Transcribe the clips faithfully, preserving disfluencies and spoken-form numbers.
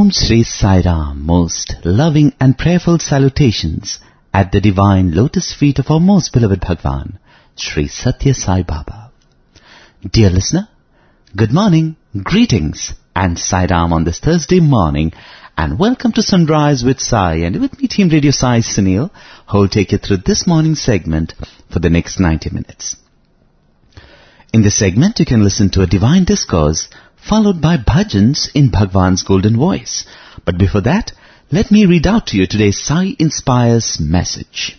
Om Shri Sai Ram, most loving and prayerful salutations at the divine lotus feet of our most beloved Bhagwan, Shri Satya Sai Baba. Dear listener, good morning, greetings, and Sai Ram on this Thursday morning, and welcome to Sunrise with Sai, and with me Team Radio Sai Sunil, who will take you through this morning segment for the next ninety minutes. In this segment, you can listen to a divine discourse followed by bhajans in Bhagwan's golden voice. But before that, let me read out to you today's Sai Inspires message.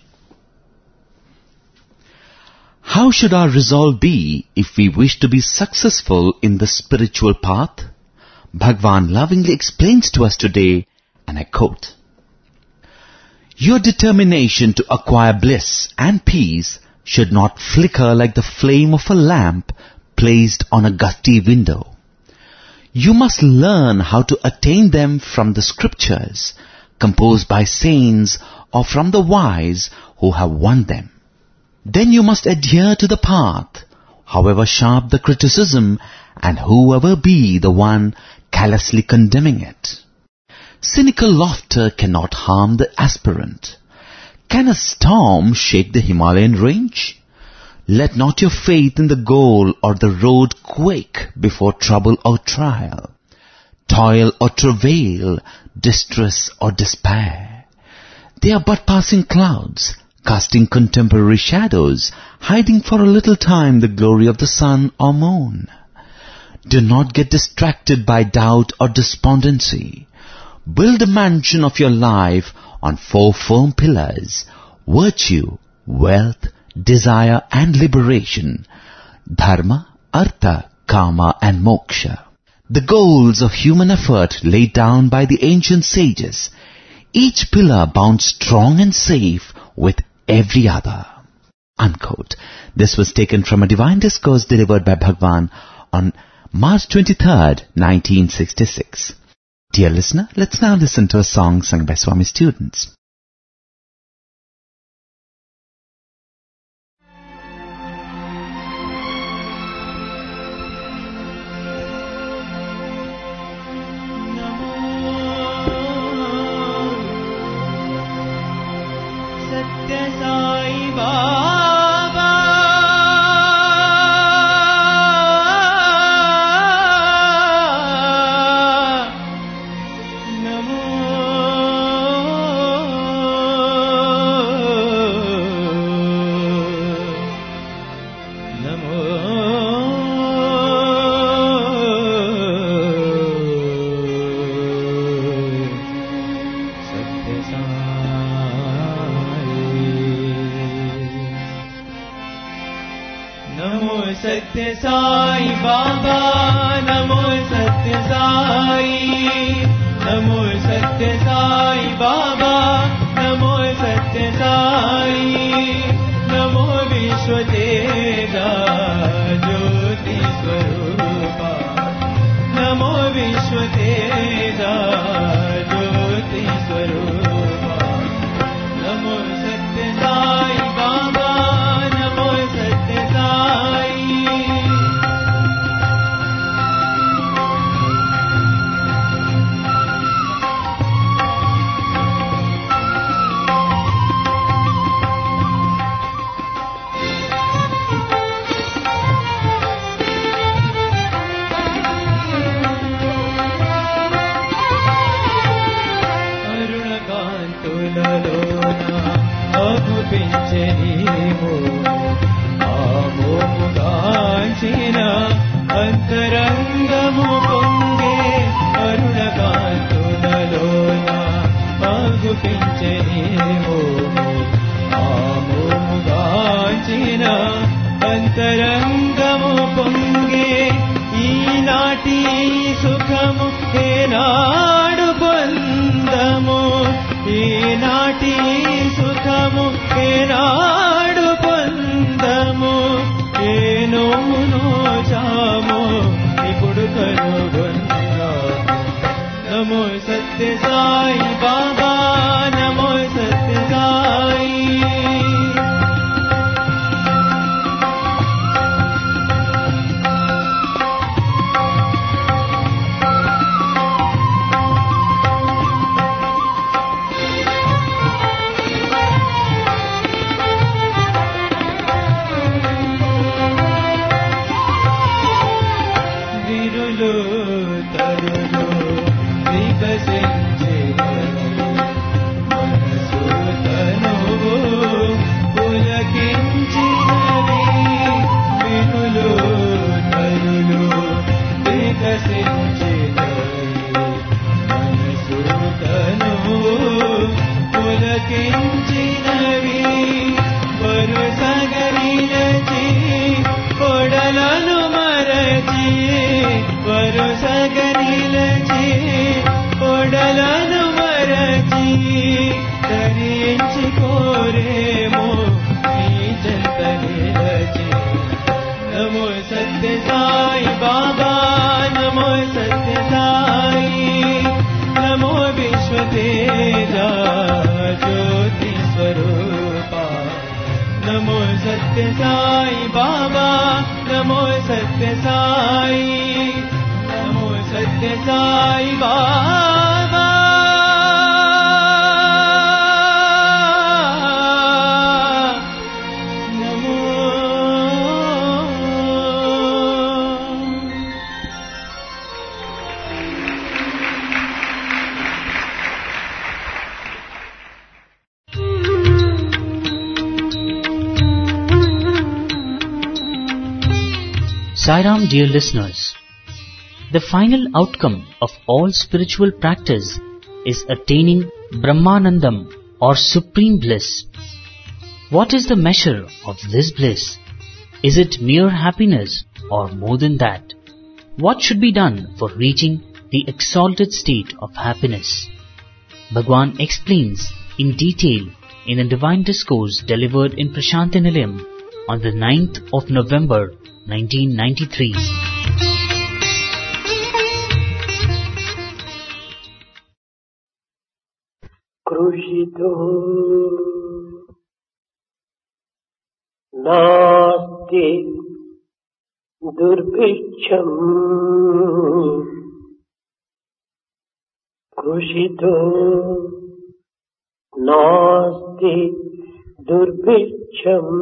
How should our resolve be if we wish to be successful in the spiritual path? Bhagwan lovingly explains to us today, and I quote, "Your determination to acquire bliss and peace should not flicker like the flame of a lamp placed on a gusty window. You must learn how to attain them from the scriptures, composed by saints or from the wise who have won them. Then you must adhere to the path, however sharp the criticism and whoever be the one callously condemning it. Cynical laughter cannot harm the aspirant. Can a storm shake the Himalayan range? Let not your faith in the goal or the road quake before trouble or trial, toil or travail, distress or despair. They are but passing clouds, casting contemporary shadows, hiding for a little time the glory of the sun or moon. Do not get distracted by doubt or despondency. Build a mansion of your life on four firm pillars: virtue, wealth, desire and liberation, dharma, artha, kama and moksha. The goals of human effort laid down by the ancient sages, each pillar bound strong and safe with every other." Unquote. This was taken from a divine discourse delivered by Bhagwan on March twenty-third, nineteen sixty-six. Dear listener, let's now listen to a song sung by Swami students. Satya Sai Baba, Namo Satya Sai, Namo Satya Sai Baba, Namo Satya Sai, Namo Vishwateda Jyoti Swarupa, Namo Vishwateda Jyoti Swarupa, Namo Satya Sai Baba, Namo Satya Sai. అంతరంగము పొంగే అరుణకాంతులలోన అగుపించెనేమో ఆమోముగాంచిన అంతరంగము పొంగే ఈనాటి సుఖము ఏనాడు పొందము ఈనాటి సుఖము ఏనాడు పొందము ఏ నోమునో చామో ఇప్పుడు కనుగొన్నాము. నమో సత్య సాయి బాబా, నమో సత్య సాయి. వరుసగ నిలచి ఒడలను మరచి ధరించి కోరేమో నీ చెంత నిలచి. నమో సత్య సాయి బాబా, నమో సత్య సాయి, నమో విశ్వతేజ జ్యోతి స్వరూప. నమో సత్య సాయి బాబా, నమో సత్య సాయి, నమో సత్య సాయి బాబా. నమో Sai Ram, dear listeners, the final outcome of all spiritual practice is attaining Brahmanandam or supreme bliss. What is the measure of this bliss? Is it mere happiness or more than that? What should be done for reaching the exalted state of happiness? Bhagwan explains in detail in a divine discourse delivered in Prashanti Nilayam on the ninth of November nineteen ninety-three. కృషితో నాస్తి దుర్భిక్షం, కృషితో నాస్తి దుర్భిక్షం,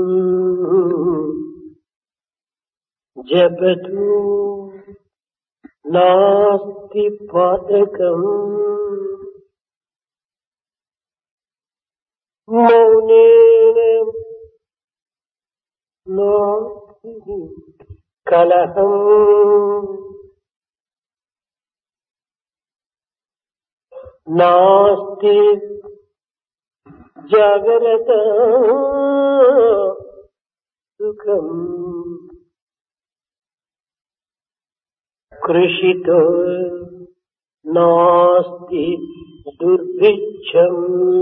జపతు నాస్తి పాతకం, మౌనేన నాస్తి కలహం, నాస్తి జాగరత సుఖం, కృషితో నాస్తి దుర్భిక్షం.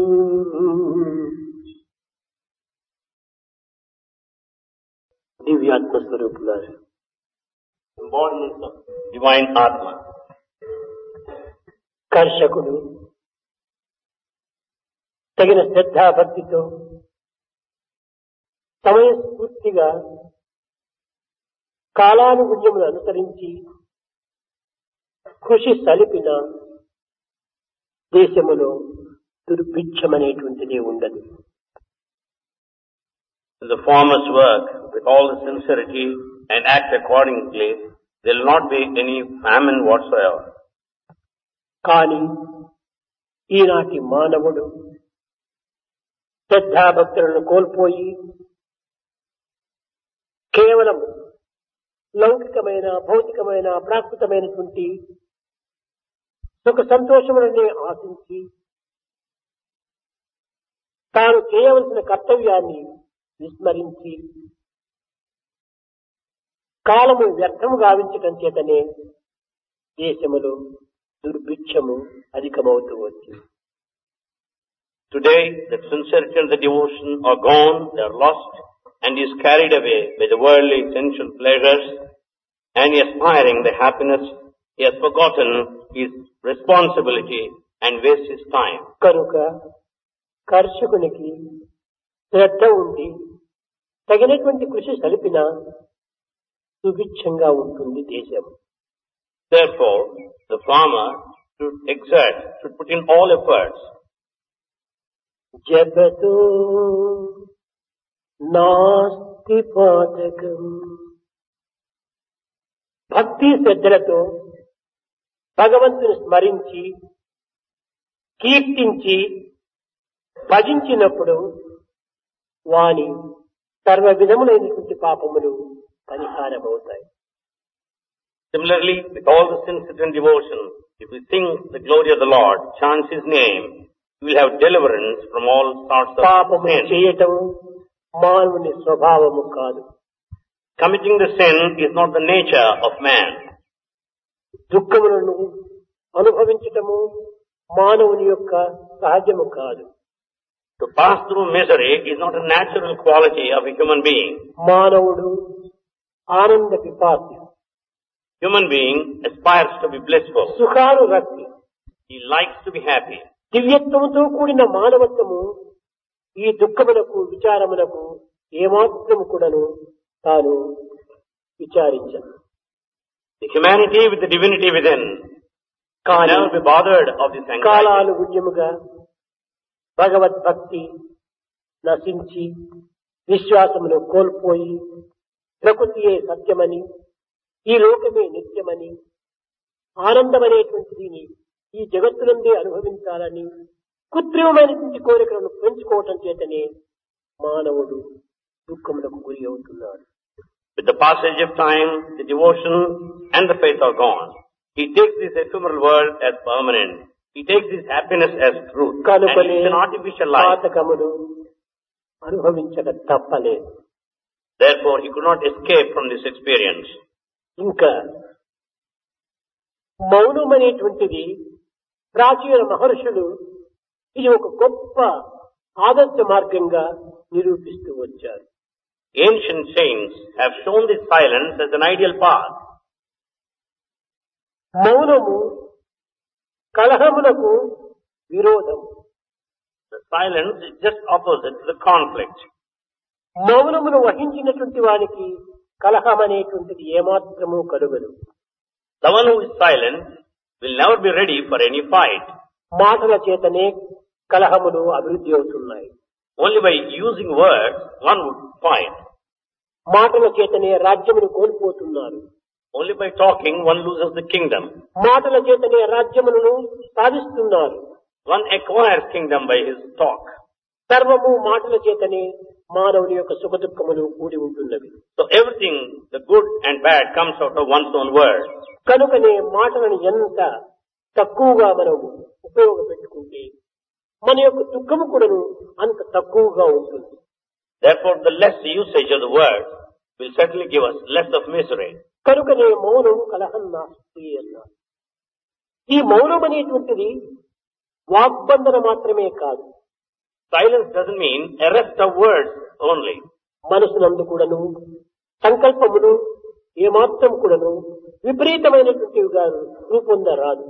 దివ్యాత్మ స్వరూపులారు, embodiments of divine Atma. కర్షకుడు తగిన శ్రద్ధాభక్తితో సమయస్ఫూర్తిగా కాలానుగుణ్యమును అనుసరించి కృషి సలిపిన దేశములో దుర్భిక్షమనేటువంటిదే ఉండదు. The farmers work with all the sincerity and act accordingly. There will not be any famine whatsoever. కానీ ఈనాటి మానవుడు శ్రద్ధాభక్తులను కోల్పోయి కేవలం లౌకికమైన భౌతికమైన ప్రాకృతమైనటువంటి సుఖ సంతోషములనే ఆశించి తాను చేయవలసిన కర్తవ్యాన్ని విస్మరించి కాలము వ్యర్థము గావించటం చేతనే దేశములో దుర్భిక్షము అధికమవుతూ వచ్చింది. Today, the sincerity and the devotion are gone, they are lost, and he is carried away by the worldly sensual pleasures, and he is aspiring the happiness. He has forgotten his responsibility and wastes his time. కనుక కర్షకునికి శ్రద్ధ ఉండి తగినటువంటి కృషి సలిపిన సుభిక్షంగా ఉంటుంది దేశం. Therefore, the farmer should exert, should put in all efforts. జపతో నాస్తి పాతకం, భక్తి శ్రద్ధలతో భగవంతుని స్మరించి కీర్తించి భజించినప్పుడు వాని సర్వ విధములైనటువంటి పాపములు పరిహారమవుతాయి. Similarly, with all the sincerity and devotion, if we sing the glory of the Lord, chant His name, we will have deliverance from all sorts of పాపము sin. చేయటం మానవుని స్వభావము కాదు. Committing the sin is not the nature of man. దుఃఖములను అనుభవించటము మానవుని యొక్క సహజము కాదు. To pass through misery is not a natural quality of a human being. మానవుడు ఆనంద పిపాసి, Human being aspires to be blissful. సుఖాను రక్తి, He likes to be happy. దివ్యత్వముతో కూడిన మానవత్వము ఈ దుఃఖమునకు విచారమునకు ఏమాత్రము కూడాను తాను విచారించను. The humanity with the divinity within can never be bothered of this anxiety. కాలాలు గుణ్యముగా భగవద్భక్తి నశించి విశ్వాసమును కోల్పోయి ప్రకృతియే సత్యమని, ఈ లోకమే నిత్యమని, ఆనందమనేటువంటిది ఈ జగత్తునందే అనుభవించాలని కృత్రిమమైనటువంటి కోరికలను పెంచుకోవటం చేతనే మానవుడు దుఃఖములకు గురి అవుతున్నాడు. With the passage of time, the devotion and the faith are gone. He takes this ephemeral world as permanent. He takes this happiness as truth. And కనుకనే it's an artificial life. పాతకములు అనుభవించక తప్పలేదు. Therefore, he could not escape from this experience. ఇంకా మౌనం అనేటువంటిది ప్రాచీన మహర్షులు ఇది ఒక గొప్ప ఆదర్శ మార్గంగా నిరూపిస్తూ వచ్చారు. Ancient saints have shown this silence as an ideal path. మౌనము కలహమునకు విరోధం. The silence is just opposite to the conflict. మౌనమును వహించినటువంటి వానికి కలహం అనేటువంటిది ఏమాత్రము కలుగదు. The one who is silent will never be ready for any fight. మాటల చేతనే కలహములు అభివృద్ధి అవుతున్నాయి. Only by using words one would fight. మాటల చేతనే రాజ్యమును కోల్పోతున్నారు. Only by talking one loses the kingdom. మాటల చేతనే రాజ్యములను సాధిస్తున్నారు. One acquires kingdom by his talk. సర్వము మాటల చేతనే మానవుని యొక్క సుఖ దుఃఖములు కూడి ఉంటున్నవి. So everything, the good and bad, comes out of one's own words. కనుకనే మాటలను ఎంత తక్కువగా మనము ఉపయోగపెట్టుకుంటే మన యొక్క దుఃఖము కూడాను అంత తక్కువగా ఉంటుంది. Therefore, the less usage of the words will certainly give us less of misery. కనుకనే మౌనం కలహం నాస్తి అన్నారు. ఈ మౌనం అనేటువంటిది వాగ్బంధన మాత్రమే కాదు. Silence doesn't mean arrest of words only. మనసునందు కూడాను సంకల్పములు ఏమాత్రం కూడాను విపరీతమైనటువంటివిగా రూపొందరాదు.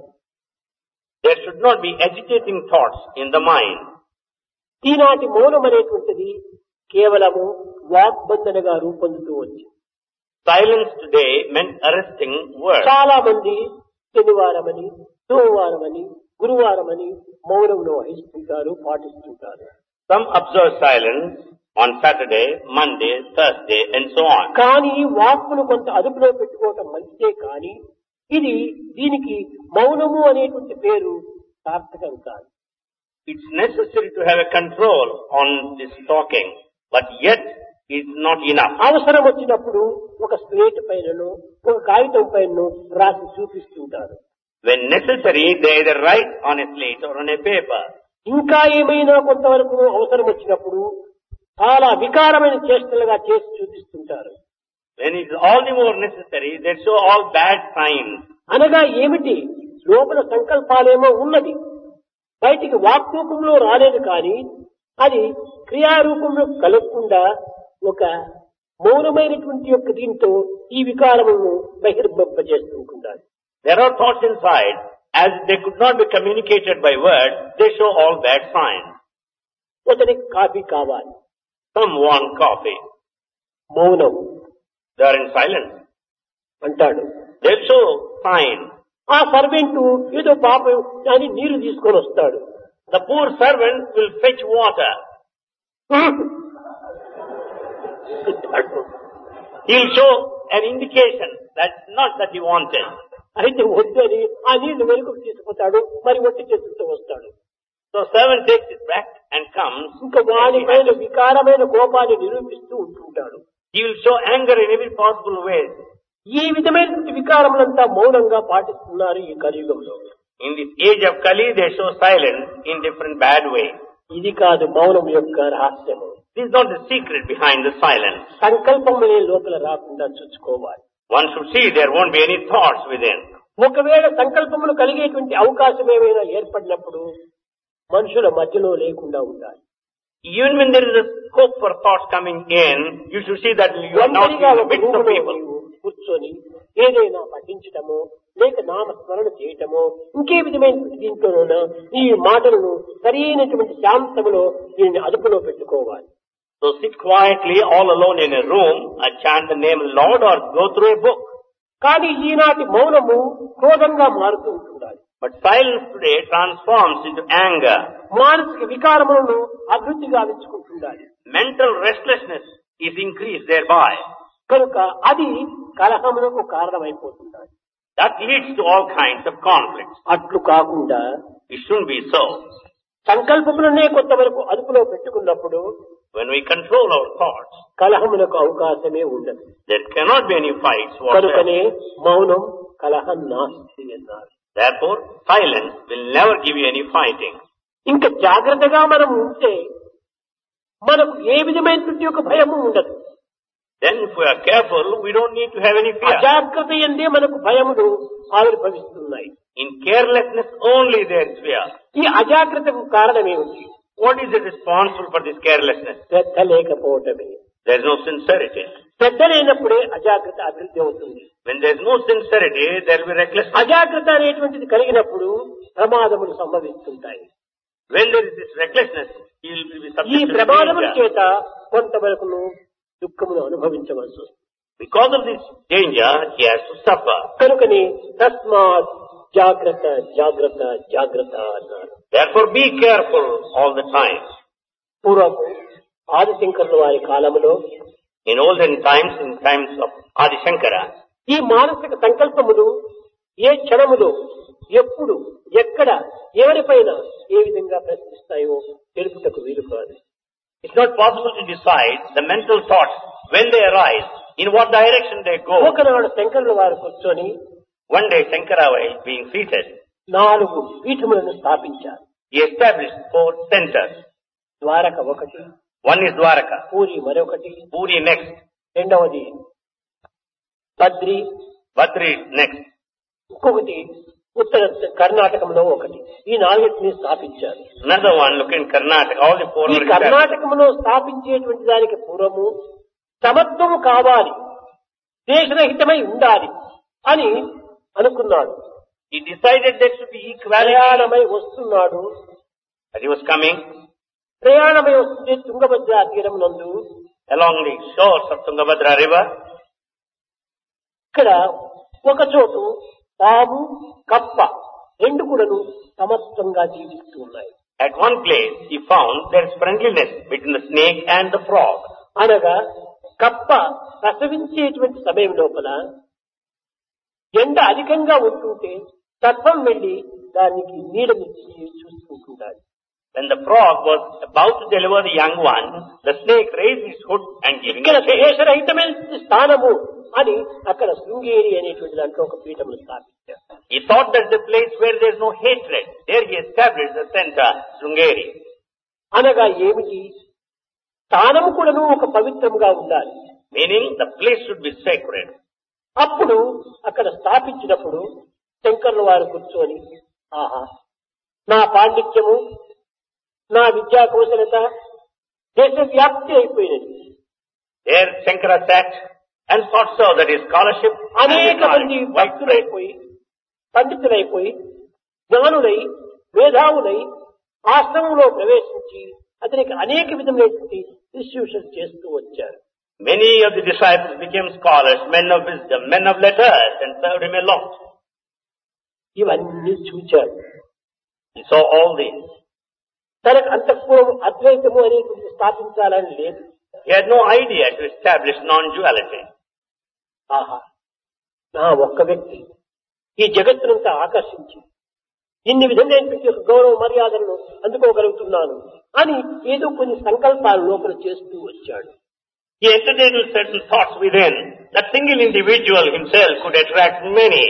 There should not be agitating thoughts in the mind. ఈనాటి మౌనం అనేటువంటిది కేవలము వాగ్బంధనగా రూపొందుతూ వచ్చింది. Silence today meant arresting words. చాలా మంది శనివారమని, సోమవారమని, గురువారమని మౌనంలో వహిస్తుంటారు, పాటిస్తుంటారు. Some observe silence on Saturday, Monday, Thursday, and so on. కానీ వాక్కును కొంత అదుపులో పెట్టుకోవటం మంచిదే, కానీ ఇది దీనికి మౌనము అనేటువంటి పేరు సార్థకం కాదు. It's necessary to have a control on this talking, but yet it's not enough. అవసరం వచ్చినప్పుడు ఒక స్లేట్ పైనను ఒక కాగితం పైనను రాసి చూపిస్తుంటారు. When necessary, they either write on a slate or on a paper. ఇంకా ఏమైనా కొంతవరకు అవసరం వచ్చినప్పుడు చాలా వికారమైన చేష్టలుగా చేసి చూపిస్తుంటారు. When it's all the more necessary, they show all bad signs. అనగా ఏమిటి? లోపల సంకల్పాలేమో ఉన్నది, బయటికి వాక్ రూపంలో రాలేదు, కానీ అది క్రియారూపంలో కలగకుండా ఒక మౌనమైనటువంటి యొక్క దీంతో ఈ వికారములను బహిర్భంపజేస్తుంటారు. There are thoughts inside, as they could not be communicated by words, they show all bad signs. అతనికి కాఫీ కావాలి, Some want coffee. మౌనం They are in silence. అంటాడు. They show signs. ఆ సర్వెంట్ ఏదో పాపం అని నీరు తీసుకొని వస్తాడు. The poor servant will fetch water. He'll show an indication that's not that he wanted. అయితే వద్దని ఆ నీళ్లు వెనుకకు తీసుకుపోతాడు, మరి ఒట్టి చేతులతో వస్తాడు. So servant takes it back and comes. ఇంకా వాడిపైన వికారమైన కోపాన్ని నిరూపిస్తూ ఉంటుంటాడు. He will show anger in every possible way. ఈ విధమైనటువంటి వికారములంతా మౌనంగా పాటిస్తున్నారు ఈ కలియుగంలో. In this age of Kali, they show silence in different bad ways. ఇది కాదు మౌనం యొక్క రహస్యము. This is not the secret behind the silence. సంకల్పములే లోపల రాకుండా చూసుకోవాలి. One should see there won't be any thoughts within. ఒకవేళ సంకల్పములు కలిగేటువంటి అవకాశం ఏమైనా ఏర్పడినప్పుడు మనుషుల మధ్యలో లేకుండా ఉండాలి. Even when there is a scope for thoughts coming in, you should see that you are not in ఒంటరిగా the ఒక midst of రూములో people. నీవు కూర్చొని ఏదైనా పఠించటమో లేక నామస్మరణ చేయటమో ఇంకే విధమైన దీంట్లోనూ ఈ మాటలను సరైనటువంటి శాంతములో దీన్ని అదుపులో పెట్టుకోవాలి. So sit quietly all alone in a room and chant the name Lord or go through a book. కానీ ఈనాటి మౌనము క్రోధంగా మారుతూ ఉంటుండాలి. But silence today transforms into anger. మానసిక వికారములను అభివృద్ధి గావించుకుంటుండాలి. Mental restlessness is increased thereby. కనుక అది కలహములకు కారణమైపోతుండాలి. That leads to all kinds of conflicts. అట్లు కాకుండా It shouldn't be so. సంకల్పములనే కొంతవరకు అదుపులో పెట్టుకున్నప్పుడు When we control our thoughts, కలహములకు అవకాశమే ఉండదు. there cannot be any fights whatsoever. కనుకనే మౌనం కలహం నాస్తి అన్నారు. Therefore, silence will never give you any fighting. ఇంకా జాగ్రత్తగా మనం ఉంటే మనకు ఏ విధమైనటువంటి ఒక భయము ఉండదు. Then if we are careful, we don't need to have any fear. అజాగ్రత్త ఎందే మనకు భయములు ఆవిర్భవిస్తున్నాయి. In carelessness only there is fear. ఈ అజాగ్రత్తకు కారణమేమిటి? What is it responsible for this carelessness? Shraddha లేకపోవటమే. There is no sincerity. శ్రద్ధ లేనప్పుడే అజాగ్రత్త అభివృద్ధి అవుతుంది. When there is no sincerity, there will be recklessness. అజాగ్రత్త అనేటువంటిది కలిగినప్పుడు ప్రమాదములు సంభవిస్తుంటాయి. When there is this recklessness, he will be ఈ subject to ప్రమాదముల danger. చేత కొంతవరకును దుఃఖమును అనుభవించవలసి వస్తుంది. Because of this danger, he has to suffer. కనుకని తస్మాత్ జాగ్రత్త జాగ్రత్త జాగ్రత్త అన్నారు. Therefore, be careful all the time. పూర్వము ఆదిశంకరుల వారి కాలములో In olden times, in times of Adi Shankara, ఈ మానసిక సంకల్పములు ఏ క్షణములో ఎప్పుడు ఎక్కడ ఎవరిపైన ఏ విధంగా ప్రశ్నిస్తాయో తెలుపుటకు వీలు కాదు. it's not possible to decide the mental thoughts when they arise, in what direction they go. ఒకనాడు శంకరుల వారు కూర్చొని One day, Shankara, while being seated, నాలుగు పీఠములను స్థాపించారు. he established four centers. Dwaraka ఒకటి, One is Dwaraka, పూరి మరొకటి, Puri next, రెండవది Badri, Badri next, ఇంకొకటి ఉత్తర కర్ణాటకంలో ఒకటి. ఈ నాలుగింటిని స్థాపించారు. another one, look in Karnataka, all the four ఈ were established. కర్ణాటకంలో స్థాపించేటువంటి దానికి పూర్వము సమత్వము కావాలి, దేశరహితమై ఉండాలి అని అనుకున్నాడు. He decided there should be equality ప్రయాణమై వస్తున్నాడు. as he was coming ప్రయాణమై వస్తుంటే తుంగభద్ర తీరం నందు along the shores of Tungabhadra river. ఇక్కడ ఒక చోటు పాము కప్ప రెండు కూడాను సమత్వంగా జీవిస్తూ ఉన్నాయి. At one place, he found there is friendliness between the snake and the frog. అనగా కప్ప ప్రసవించేటువంటి సమయం లోపల ఎండ అధికంగా ఉంటుంటే సర్పం వెళ్లి దానికి నీడనిచ్చి చూసుకుంటుంటాడు. When the frog was about to deliver the young one, the snake raised his hood and giving ఇక్కడ a shake. దేశరహితమైన స్థానము అని అక్కడ శృంగేరి అనేటువంటి దాంట్లో ఒక పీఠమును స్థాపించారు. He thought that's the place where there is no hatred. There he established the center, Srungeri. అనగా ఏమిటి? స్థానము కూడాను ఒక పవిత్రముగా ఉండాలి. Meaning the place should be sacred. అప్పుడు అక్కడ స్థాపించినప్పుడు శంకరుల వారు కూర్చొని ఆహా, నా పాండిత్యము, నా విద్యా కౌశలత దేశవ్యాప్తి అయిపోయినది. There Shankara sat and thought so that his scholarship and his అనేక మంది knowledge widespread. భక్తులైపోయి పండితులైపోయి జ్ఞానులై మేధావులై ఆశ్రమంలో ప్రవేశించి అతనికి అనేక విధమైనటువంటి ఇన్స్టిట్యూషన్స్ చేస్తూ వచ్చారు. Many of the disciples became scholars, men of wisdom, men of letters, and served him a lot. ఇవన్నీ చూచాడు. He saw all this. తనకు అంతఃపూర్వం అద్వైతము అనేటువంటి స్థాపించాలని లేదు. He had no idea to establish non-duality. ఆహా, నా ఒక్క వ్యక్తి ఈ జగత్తునంతా ఆకర్షించి ఇన్ని విధమైనటువంటి ఒక గౌరవ మర్యాదలను అందుకోగలుగుతున్నాను అని ఏదో కొన్ని సంకల్పాలు లోపల చేస్తూ వచ్చాడు. He entertained certain thoughts within. That single individual himself could attract many.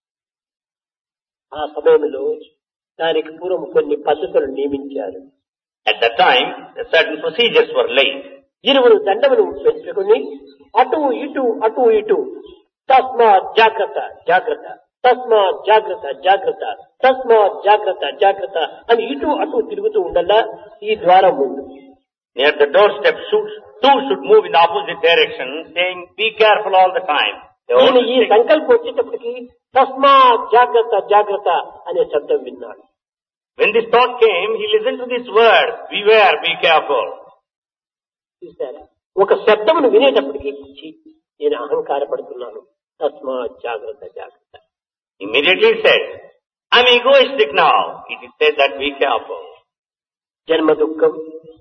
ఆ సమయంలో దానికి పూర్వం కొన్ని పద్ధతులు నియమించారు. At that time, certain procedures were laid. ఇరువురు దండములు పెంచుకుని అటు ఇటు అటు ఇటు తస్మాత్ జాగ్రత్త జాగ్రత్త తస్మాత్ జాగ్రత్త జాగ్రత్త తస్మాత్ జాగ్రత్త జాగ్రత్త అని ఇటు అటు తిరుగుతూ ఉండల్లా ఈ ద్వారం ముందు. Near the doorstep, should, two should move in the opposite direction, saying, be careful all the time. They ఈయన always ఈ say- సంకల్పం వచ్చేటప్పటికి తస్మాత్ జాగ్రత్త జాగ్రత్త అనే శబ్దం విన్నాడు. When this thought came, he listened to this word, beware, be careful. చూసారా, ఒక శబ్దమును వినేటప్పటికి ఛీ, నేను అహంకారపడుతున్నాను, తస్మాత్ జాగ్రత్త జాగ్రత్త. Immediately said, I'm egoistic now. It is said that be careful. జన్మ దుఃఖం,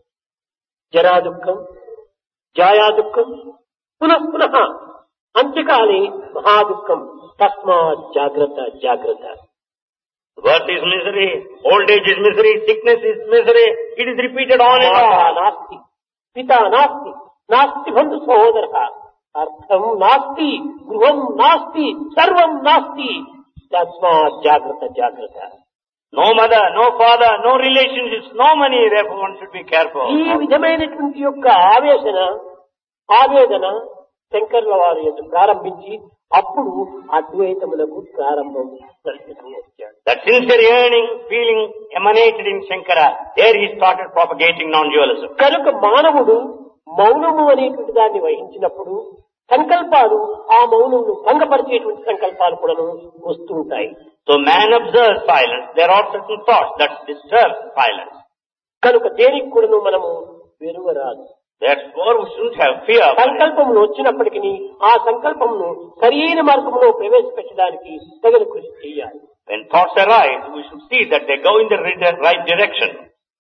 జరా దుఃఖం, జాయా దుఃఖం, పునః పునః అంత్యకాలే మహాదుఃఖం, తస్మాత్ జాగ్రత్త జాగ్రత్త. Birth is misery, old age is misery, sickness is misery. It is repeated on and Mata on. నాస్తి, పితా నాస్తి, నాస్తి బంధు సహోదర, అర్థం నాస్తి, గృహం నాస్తి, సర్వం నాస్తి, తస్మాత్ జాగ్రత్త జాగ్రత్త. No mother, no father, no relationships, no money, therefore one should be careful. ఈ విధమైనటువంటి యొక్క ఆవేశన ఆవేదన శంకర్ల వారు యొక్క ప్రారంభించి అప్పుడు అద్వైతములకు ప్రారంభం దర్శనం వచ్చాడు. That sincere yearning, feeling emanated in Shankara. There he started propagating non-dualism. కనుక మానవుడు మౌనము అనేటువంటి దాన్ని వహించినప్పుడు సంకల్పాలు ఆ మౌనమును భంగపరిచేటువంటి సంకల్పాలు కూడా వస్తూ ఉంటాయి. So man observes silence. There are certain thoughts that disturb silence. కనుక దేనికి కూడాను మనము వెరువరాదు. Therefore we shouldn't have fear. of it. సంకల్పములు వచ్చినప్పటికీ ఆ సంకల్పమును సరియైన మార్గంలో ప్రవేశపెట్టడానికి తగిన కృషి చేయాలి. When thoughts arise, we should see that they go in the ri- right direction.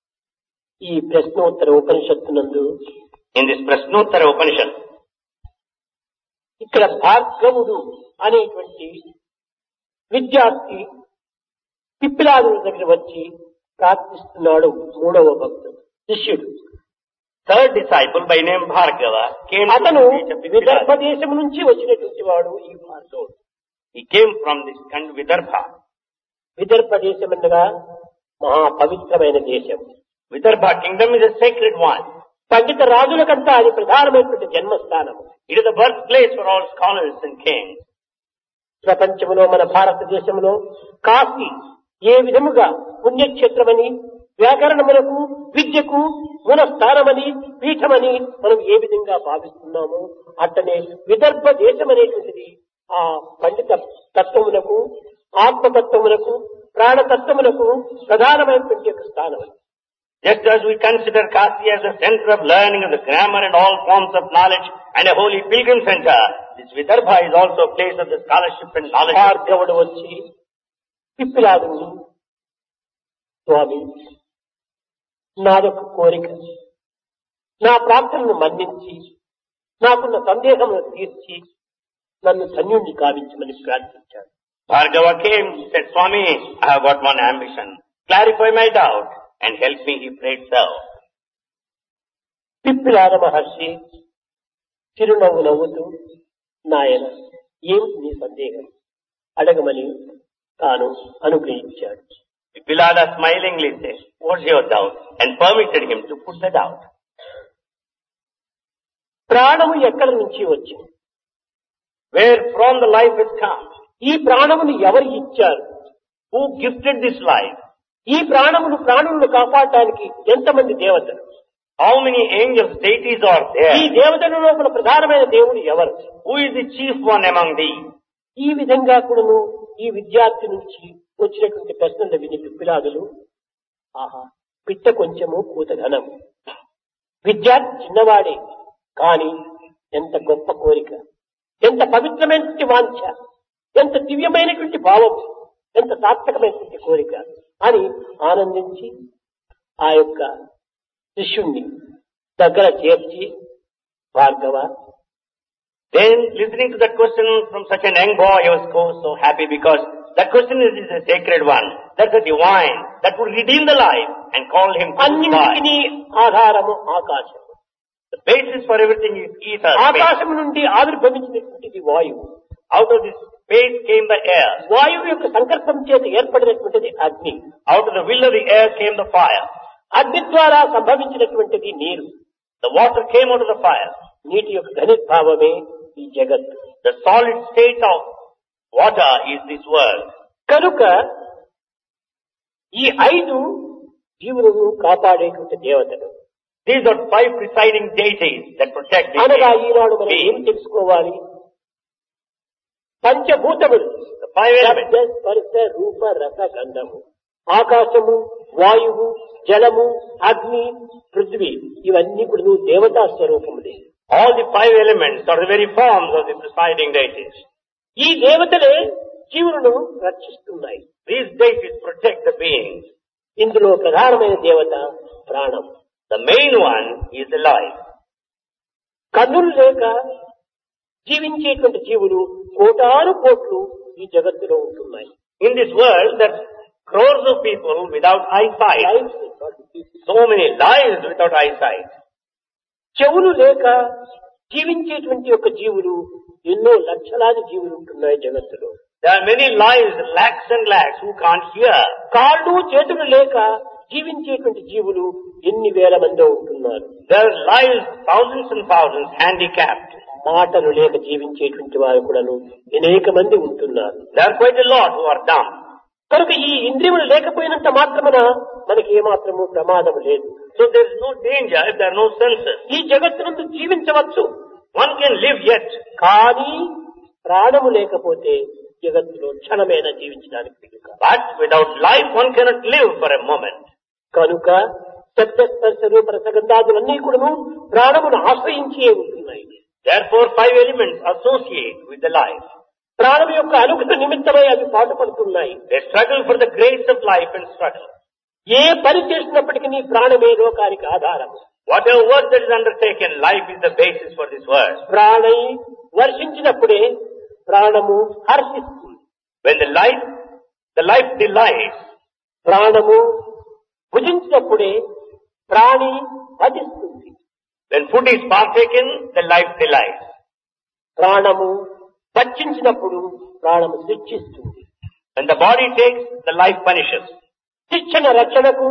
ఈ ప్రశ్నోత్తర ఉపనిషత్తునందు In this Prasnottara Upanishad, ఇక్కడ భార్గవుడు అనేటువంటి విద్యార్థి పిప్పిలాదుల దగ్గర వచ్చి ప్రార్థిస్తున్నాడు. మూడవ భక్తుడు శిష్యుడు. third disciple by name Bhargava came to అతను the village of Vidarbha Pippiladu. దేశం నుంచి వచ్చినటువంటి వాడు ఈ భార్గవుడు. He came from this country Vidarbha. Vidarbha దేశం అనగా మహా పవిత్రమైన దేశం. Vidarbha kingdom is a sacred one. పండిత రాజులకంతా అది ప్రధానమైనటువంటి జన్మస్థానం. It is the birthplace for all scholars and kings. ప్రపంచంలో మన భారతదేశంలో కాశీ ఏ విధముగా పుణ్యక్షేత్రమని, వ్యాకరణములకు విద్యకు మూల స్థానమని, పీఠమని మనం ఏ విధంగా భావిస్తున్నామో అట్టనే విదర్భ దేశం అనేటువంటిది ఆ పండిత తత్వములకు, ఆత్మతత్వములకు, ప్రాణతత్వములకు ప్రధానమైనటువంటి యొక్క స్థానం. Just as we consider Kasi as a center of learning of the grammar and all forms of knowledge and a holy pilgrim center, this Vidarbha is also a place of the scholarship and knowledge. భార్గవుడు వచ్చి పిప్పిలాదుని, స్వామి నాదొక కోరిక, నా ప్రార్థనను మన్నించి నాకున్న సందేహమును తీర్చి నన్ను ధన్యుణ్ణి కావించమని ప్రార్థించాడు. Bhargava came, said, Swami, I have got one ambition. Clarify my doubt and help me, he prayed so. పిప్పిలాద మహర్షి చిరునవ్వు నవ్వుతూ, నాయన ఏమిటి నీ సందేహం అడగమని తాను అనుగ్రహించాడు. Pippilada smilingly said, what's your doubt? And permitted him to put the doubt. ప్రాణము ఎక్కడి నుంచి వచ్చింది? Where from the life has come? ఈ ప్రాణమును ఎవరు ఇచ్చారు? Who gifted this life? ఈ ప్రాణమును ప్రాణులను కాపాడటానికి ఎంతమంది దేవతలు? How many angels, deities are ఈ there? దేవతల లోపల ప్రధానమైన దేవుడు ఎవరు? Who is the chief one among these? ఈ విధంగా కూడాను ఈ విద్యార్థి నుంచి వచ్చినటువంటి ప్రశ్నలు విని పిప్పిలాదులు, ఆహా పిట్ట కొంచెము కూత ఘనము. విద్యార్థి చిన్నవాడే కాని ఎంత గొప్ప కోరిక, ఎంత పవిత్రమైనటువంటి వాంఛ, ఎంత దివ్యమైనటువంటి భావం, ఎంత సార్థకమైనటువంటి కోరిక అని ఆనందించి ఆ యొక్క శిష్యుణ్ణి దగ్గర చేర్చి, Bhargava Then listening to that question from such an young boy, I was so, so happy because that question is, is a sacred one. That's a divine that would redeem the life and call him to అన్నింటినీ ఆధారము ఆకాశం. The basis for everything is ether. Space. ఆకాశం నుండి ఆవిర్భవించినటువంటిది వాయువు. Out of this space came the air. వాయువు యొక్క సంకల్పం చేత ఏర్పడినటువంటిది అగ్ని. Out of the will of the air came the fire. అగ్ని ద్వారా సంభవించినటువంటిది నీరు. The water came out of the fire. నీటి యొక్క ఘనీభావమే ఈ జగత్తు. The solid state of water is this world. కనుక ఈ ఐదు జీవులను కాపాడేటువంటి దేవతలు. These are five presiding deities that protect the అనగా ఈనాడు మనం ఏం beings. తెలుసుకోవాలి? పంచభూతములు, The five elements. శబ్ద, స్పర్శ, రూప, రస, గంధము, ఆకాశము, వాయువు, జలము, అగ్ని, పృథ్వీ, ఇవన్నీ కూడా దేవతా స్వరూపములే. All the five elements are the very forms of the presiding deities. ఈ దేవతలే జీవులను రక్షిస్తున్నాయి. These deities protect the beings. ఇందులో ప్రధానమైన దేవత ప్రాణం. The main one is the life. కన్నులు లేక జీవించేటువంటి జీవులు కోటాను కోట్లు ఈ జగత్తులో ఉంటున్నాయి. In this world, there are crores of people without eyesight. So many lives without eyesight. చెవులు లేక జీవించేటువంటి యొక్క జీవులు ఎన్నో లక్షలాది జీవులు ఉంటున్నాయి జగత్తులో. There are many lives, lakhs and lakhs, who can't hear. కాళ్ళు చేతులు లేక జీవించేటువంటి జీవులు ఎన్ని వేల మంది ఉంటున్నారు. There are lives, thousands and thousands, handicapped. మాటలు లేక జీవించేటువంటి వారు కూడాను అనేక మంది ఉంటున్నారు. There are quite a lot who are dumb. కనుక ఈ ఇంద్రియములు లేకపోయినంత మాత్రమున మనకి ఏమాత్రము ప్రమాదం లేదు. So there is no danger if there are no senses. ఈ జగత్తునందు జీవించవచ్చు. One can live yet. కానీ ప్రాణము లేకపోతే జగత్తులో క్షణమైనా జీవించడానికి వీలుగా. But without life, one cannot live for a moment. కనుక శబ్ద, స్పర్శ, రూప, రసగంధాదులన్నీ కూడాను ప్రాణమును ఆశ్రయించే ఉంటున్నాయి. Therefore, five elements associate with the life. ప్రాణం యొక్క అనుగ్రహ నిమిత్తమై అవి పాటుపడుతున్నాయి. They struggle for the grace of life and struggle. ఏ పని చేసినప్పటికీ ప్రాణమే లోకానికి ఆధారం. Whatever work that is undertaken, life is the basis for this world. ప్రాణై వర్షించినప్పుడే ప్రాణము హర్షిస్తుంది. When the life, the life delights. ప్రాణము భుజించినప్పుడే ప్రాణి వధిస్తుంది. When food is partaken, the life delights. ప్రాణము భక్షించినప్పుడు ప్రాణము శిక్షిస్తుంది. When the body takes, the life punishes. శిక్షణ రక్షణకు,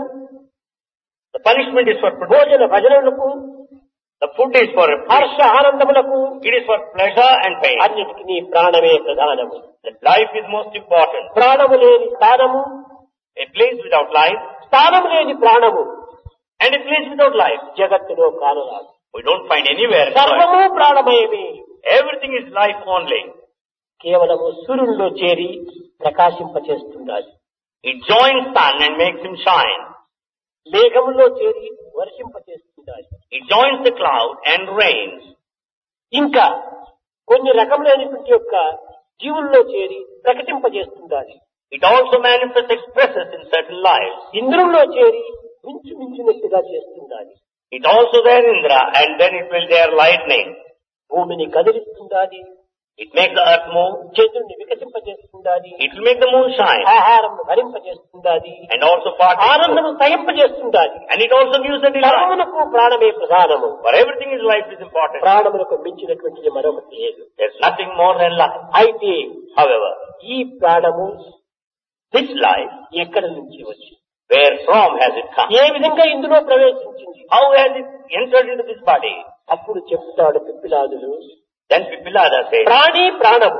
The punishment is for protection. భోజన భజనలకు, The food is for Harsha ఆనందములకు, it is for pleasure and pain. అన్నిటికీ ప్రాణమే ప్రధానము. The life is most important. ప్రాణము లేని స్థానము, A place without life స్థానము లేని ప్రాణము and a place without life, జగత్తులో కానరాదు. we don't find anywhere in the world. సర్వము ప్రాణమయమే. Everything is life only. కేవలము సూర్యుల్లో చేరి ప్రకాశింపచేస్తున్నది. It joins sun and makes him shine. మేఘములో చేరి వర్షింపచేస్తున్నది. It joins the cloud and rains. ఇంకా కొన్ని రకములైనటువంటి యొక్క జీవుల్లో చేరి ప్రకటింపజేస్తున్నది. It also manifests, expresses in certain lives. ఇంద్రుల్లో చేరి మించు మించినట్టుగా చేస్తున్నది. It also there Indra, and then it will there lightning. భూమిని కదిలిస్తున్నది. It makes the earth move. చంద్రుని వికసింపజేస్తున్నది. It will make the moon shine. ఆహారం భరింపజేస్తున్నది. And also part. ఆనందము సహింపజేస్తున్నది. And it also gives the delight. సర్వమునకు ప్రాణమే ప్రధానము. For everything is life is important. ప్రాణములకు మించినటువంటిది మరొకటి లేదు. There's nothing more than life. అయితే However, ఈ ప్రాణము this life, ఎక్కడ నుంచి వచ్చి, where from has it come? ఏ విధంగా ఇందులో ప్రవేశించింది? How has it entered into this body? అప్పుడు చెప్తాడు పిప్పిలాదులు, Then Pipilada says, ప్రాణి ప్రాణము,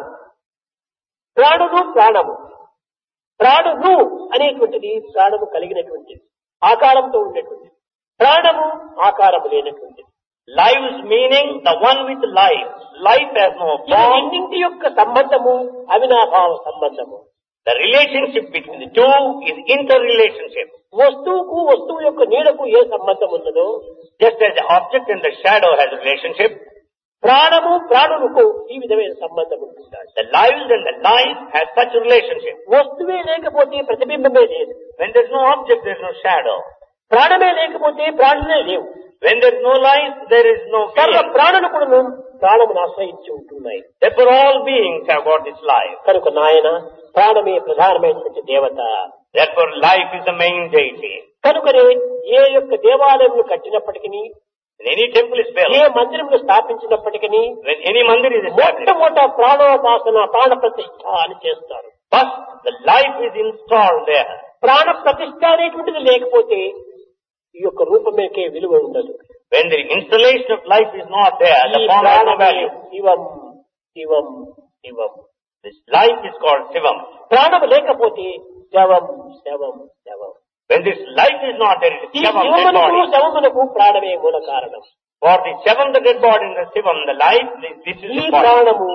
ప్రాణుడు ప్రాణము, ప్రాణుడు అనేటువంటిది ప్రాణము కలిగినటువంటిది, ఆకారంతో ఉండేటువంటిది. ప్రాణము ఆకారము లేనటువంటిది. lives meaning the one with life. Life has no ఈ form. రెండింటి యొక్క సంబంధము అవినాభావ సంబంధము. The relationship between the two is interrelationship. వస్తువుకు వస్తువు యొక్క నీడకు ఏ సంబంధం ఉన్నదో, Just as the object and the shadow has a relationship, ప్రాణము ప్రాణులకు ఈ విధమైన సంబంధం ఉంటుంది. the lives and the life has such a relationship. వస్తువే లేకపోతే ప్రతిబింబమే లేదు. When there is no object, there is no shadow. ప్రాణమే లేకపోతే ప్రాణులే లేవు. When there is no life, there is no సర్వ being. ప్రాణులు కూడా ప్రాణమును ఆశ్రయించి ఉంటున్నాయి. Therefore all beings have got this life. కనుక నాయన ప్రాణమే ప్రధానమైనటువంటి దేవత. Therefore life is the main deity. కనుకనే ఏ యొక్క దేవాలయములు కట్టినప్పటికీ, When any temple is built, A మందిరములు స్థాపించినప్పటికీ when any mandir is established, మొట్టమొదట ప్రాణోపాసన ప్రాణ ప్రతిష్ఠ అని చేస్తారు. first the life is installed there. ప్రాణ ప్రతిష్ఠ అనేటువంటిది లేకపోతే ఈ యొక్క రూపమేకే విలువ ఉండదు. When the installation of life is not there, the ఈ form has no ప్రాణమే value. Shivam Shivam Shivam. This life is called Shivam. ప్రాణము లేకపోతే శవం శవం శవం. When this life is not there, it is ఈ Shivam, dead శివమునకు body. శవమునకు ప్రాణమే మూల కారణం. For the Shivam, the dead body, and the Shivam, the life, this this is ఈ the body. ప్రాణము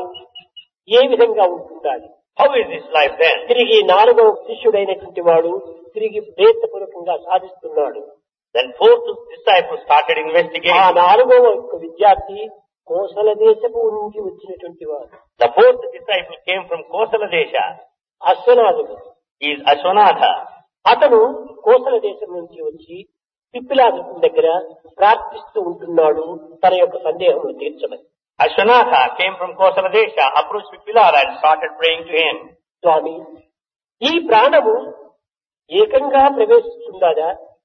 ఏ విధంగా ఉంటుండాలి? How is this life then? తిరిగి నాలుగవ శిష్యుడైనటువంటి వాడు తిరిగి ప్రయత్నపూర్వకంగా సాధిస్తున్నాడు. Then fourth disciple started ఆ investigating. నాలుగవ యొక్క విద్యార్థి కోసల దేశపు నుంచి వచ్చినటువంటి వాడు The fourth disciple came from Kosala Desha. అశ్వనాథుడు. He is Ashwanatha. అతను కోసల దేశం నుంచి వచ్చి పిప్పిలాదు దగ్గర ప్రార్థిస్తూ ఉంటున్నాడు తన యొక్క సందేహములు తీర్చమని. Ashwanatha came from Kosala Desha, approached Pipilara and started praying to him. స్వామి, ఈ ప్రాణము ఏకంగా ప్రవేశిస్తుందా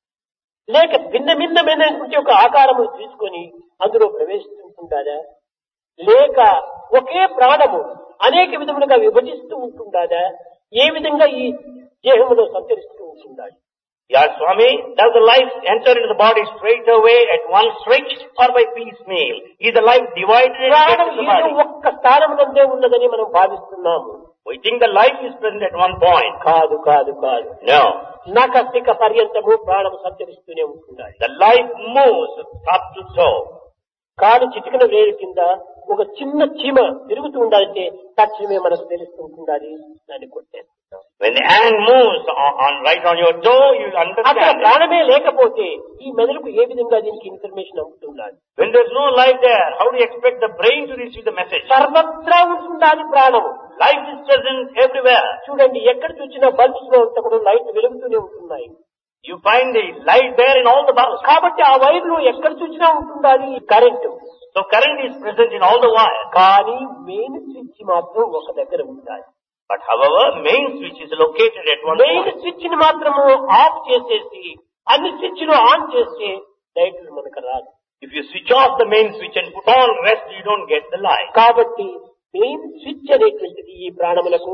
లేక భిన్న భిన్నమైనటువంటి ఒక ఆకారములు తీసుకొని అందులో ప్రవేశిస్తుంటుందా లేక ఒకే ప్రాణము అనేక విధములుగా విభజిస్తూ ఉంటుందా ఏ విధంగా ఈ దేహములో సంచరిస్తూ ఉంటుందా? Yeah, Swami, does the life enter into the body straight away at one stretch or by piecemeal? Is the life divided and kept ప్రాణం in the ఏదో body? ఒక్క స్థానమునందే ఉన్నదని మనం భావిస్తున్నాము. We think the life is present at one point. కాదు కాదు కాదు No. నకస్తిక పర్యంతము ప్రాణము సంచరిస్తూనే ఉంటున్నాయి. The life moves up to toe. కాడు చిటికన వేరు కింద ఒక చిన్న చీమ తిరుగుతూ ఉండాలంటే తక్షణమే మనకు తెలుస్తూ ఉండాలి దాన్ని కొట్టేస్తాం. When the ant moves on, on right on your toe, you అక్కడ understand it. ప్రాణమే లేకపోతే ఈ మెదడుకు ఏ విధంగా దీనికి ఇన్ఫర్మేషన్ అందుతుండాలి? When there's no life there, how do you expect the brain to receive the message? సర్వత్రా ఉంటుండాలి ప్రాణము. Life is present everywhere. చూడండి, ఎక్కడ చూసినా బల్బ్స్ లో అంతా కూడా లైట్ వెలుగుతూనే ఉంటున్నాయి. You find the light there in all the bulbs. కాబట్టి ఆ వైర్లు ఎక్కడ చూసినా ఉంటుండాలి current. So current is present in all the wires. కానీ మెయిన్ స్విచ్ మాత్రం ఒక దగ్గర ఉండాలి. But however, main switch is located at one main point. Switch ని మాత్రము ఆఫ్ చేసేసి అన్ని స్విచ్ లు ఆన్ చేస్తే లైట్లు మనకు రాదు. If you switch off the main switch and put on rest, you don't get the light. కాబట్టి మెయిన్ స్విచ్ అనేటువంటిది ఈ ప్రాణములకు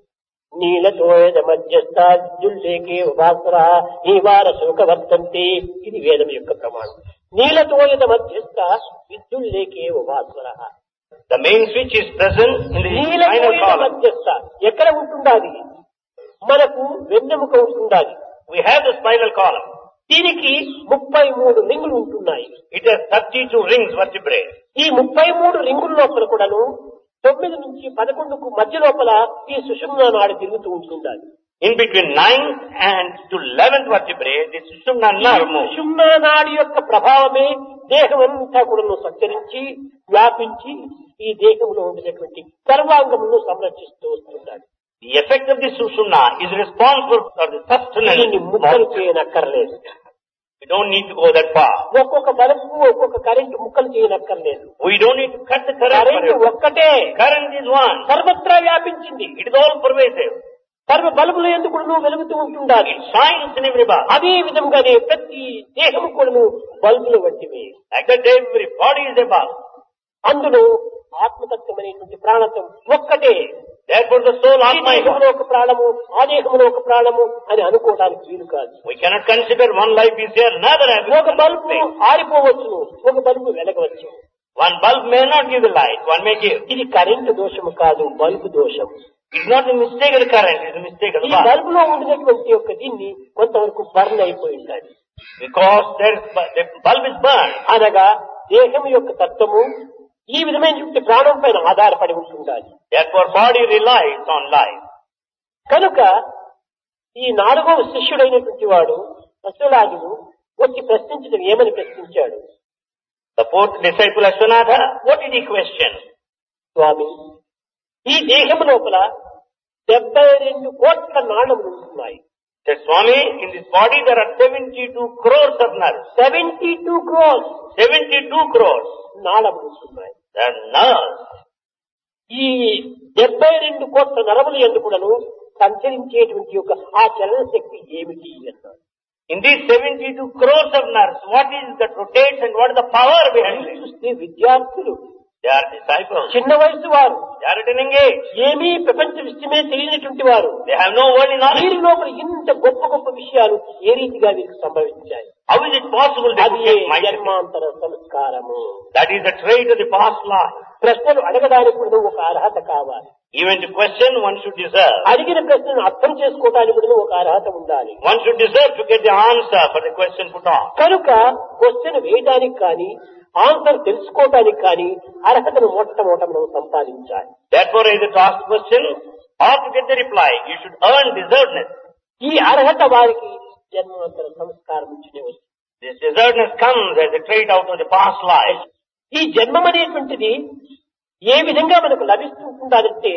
నీలతోయద మధ్యస్థుల్లేకే ఉపాసర నీవార శోకవర్తంతే. ఇది వేదం యొక్క ప్రమాణం. నీలతోయద మధ్యస్థ విద్యుల్లేకే ఉపాసర. The main switch is present in the spinal నీలతోయద column. మధ్యస్థ ఎక్కడ ఉంటుండాలి? మనకు వెన్నెముక ఉంటుండాలి. We have the spinal column. దీనికి ముప్పై మూడు రింగులు ఉంటున్నాయి. It has thirty-two rings vertebrae. ఈ ముప్పై మూడు రింగుల లోపల కూడాను తొమ్మిది నుంచి పదకొండుకు మధ్య లోపల ఈ సుషుమ్నా నాడి తిరుగుతూ ఉంటుండాలి. In between ninth and to eleventh vertebrae, the Sushumna nerve moves. సుషుమ్నా నాడి యొక్క ప్రభావమే దేహం అంతా కూడా సంచరించి వ్యాపించి ఈ దేహంలో ఉండేటువంటి సర్వాంగములను సంరక్షిస్తూ వస్తుంటాడు. The effect of the Sushumna is responsible for the sustenance. దీన్ని ముక్కలు చేయనక్కర్లేదు. We don't need to go that far. ఒక్కొక్క బల్బు ఒక్కొక్క కరెంటు ముక్కలు చేయనక్కర్లేదు. We don't need to cut the current. for current it. ఒక్కటే Current is one. సర్వత్రా వ్యాపించింది. It is all pervasive. సర్వ బల్బులు ఎందుకు కూడాను వెలుగుతూ ఉంటుండాలి. It shines in every bar. అదే విధంగానే ప్రతి దేహము కూడాను బల్బులు వంటివి. Like that, every body is a bulb. అందులో ఆత్మతత్వం అనేటువంటి ప్రాణత్వం ఒక్కటే. Therefore, the soul, ఈ Atma, is దేహంలో one. ఒక ప్రాణము ఆ దేహంలో ఒక ప్రాణము అని అనుకోవడానికి వీలు కాదు. We cannot consider one life is here, another has ఒక బల్బు ఆరిపోవచ్చును, ఒక బల్బు వెలగవచ్చు. One bulb may not give the light, one may give. ఇది కరెంటు దోషము కాదు, బల్బు దోషం. It's not the mistake of the current, it's the mistake of ఈ the bulb. బల్బులో ఉండినటువంటి యొక్క దీన్ని కొంతవరకు బర్న్ అయిపోయి ఉండాలి. Because there is, the bulb is burned. అనగా దేహం యొక్క తత్వము ఈ విధమైనటువంటి ప్రాణం పైన ఆధారపడి ఉంటుండాలి. Therefore, body relies on life. కనుక ఈ నాలుగవ శిష్యుడైనటువంటి వాడు అశ్వలాగుడు వచ్చి ప్రశ్నించడం ఏమని ప్రశ్నించాడు? The fourth disciple Ashwanatha, what did he question? స్వామి, ఈ దేహం లోపల డెబ్బై రెండు కోట్ల నాళములు ఉంటున్నాయి. Said Swami, in this body there are seventy-two crores of nerves. Seventy two crores seventy-two crores. నాళములు ఉంటున్నాయి. They are nerves. ఈ డెబ్బై రెండు కోట్ల నరములు ఎందుకులను సంచరించేటువంటి యొక్క ఆ చలన శక్తి ఏమిటి అన్నారు. In these seventy-two crores of nerves, what is that rotates and what is the power behind it? చూస్తే విద్యార్థులు, They are disciples. చిన్న వయసు వారు, They are at an young age. ఏమీ ప్రపంచ విషయమే తెలియనటువంటి వారు, They have no worldly knowledge. వీరి లోపల ఇంత గొప్ప గొప్ప విషయాలు ఏ రీతిగా వీరికి సంభవించాయి? How is it possible that అది you get mind? జన్మాంతర సంస్కారము. That is the trait of the past life. ప్రశ్నలు అడగడానికి కూడా ఒక అర్హత కావాలి. Even to question, one should deserve. అడిగిన ప్రశ్నను అర్థం చేసుకోవడానికి కూడా ఒక అర్హత ఉండాలి. One should deserve to get the answer for the question put on. కనుక క్వశ్చన్ వేయడానికి కానీ ఆన్సర్ తెలుసుకోవడానికి కానీ అర్హతను మొట్టమొదట మనం సంపాదించాలి. Therefore, either to ask question or to get the reply, you should earn deservedness. ఈ అర్హత వారికి జన్మాంతర సంస్కారం నుంచినే వస్తుంది. This deservedness comes as a trait out of the past life. ఈ జన్మం అనేటువంటిది ఏ విధంగా మనకు లభిస్తుంటుందంటే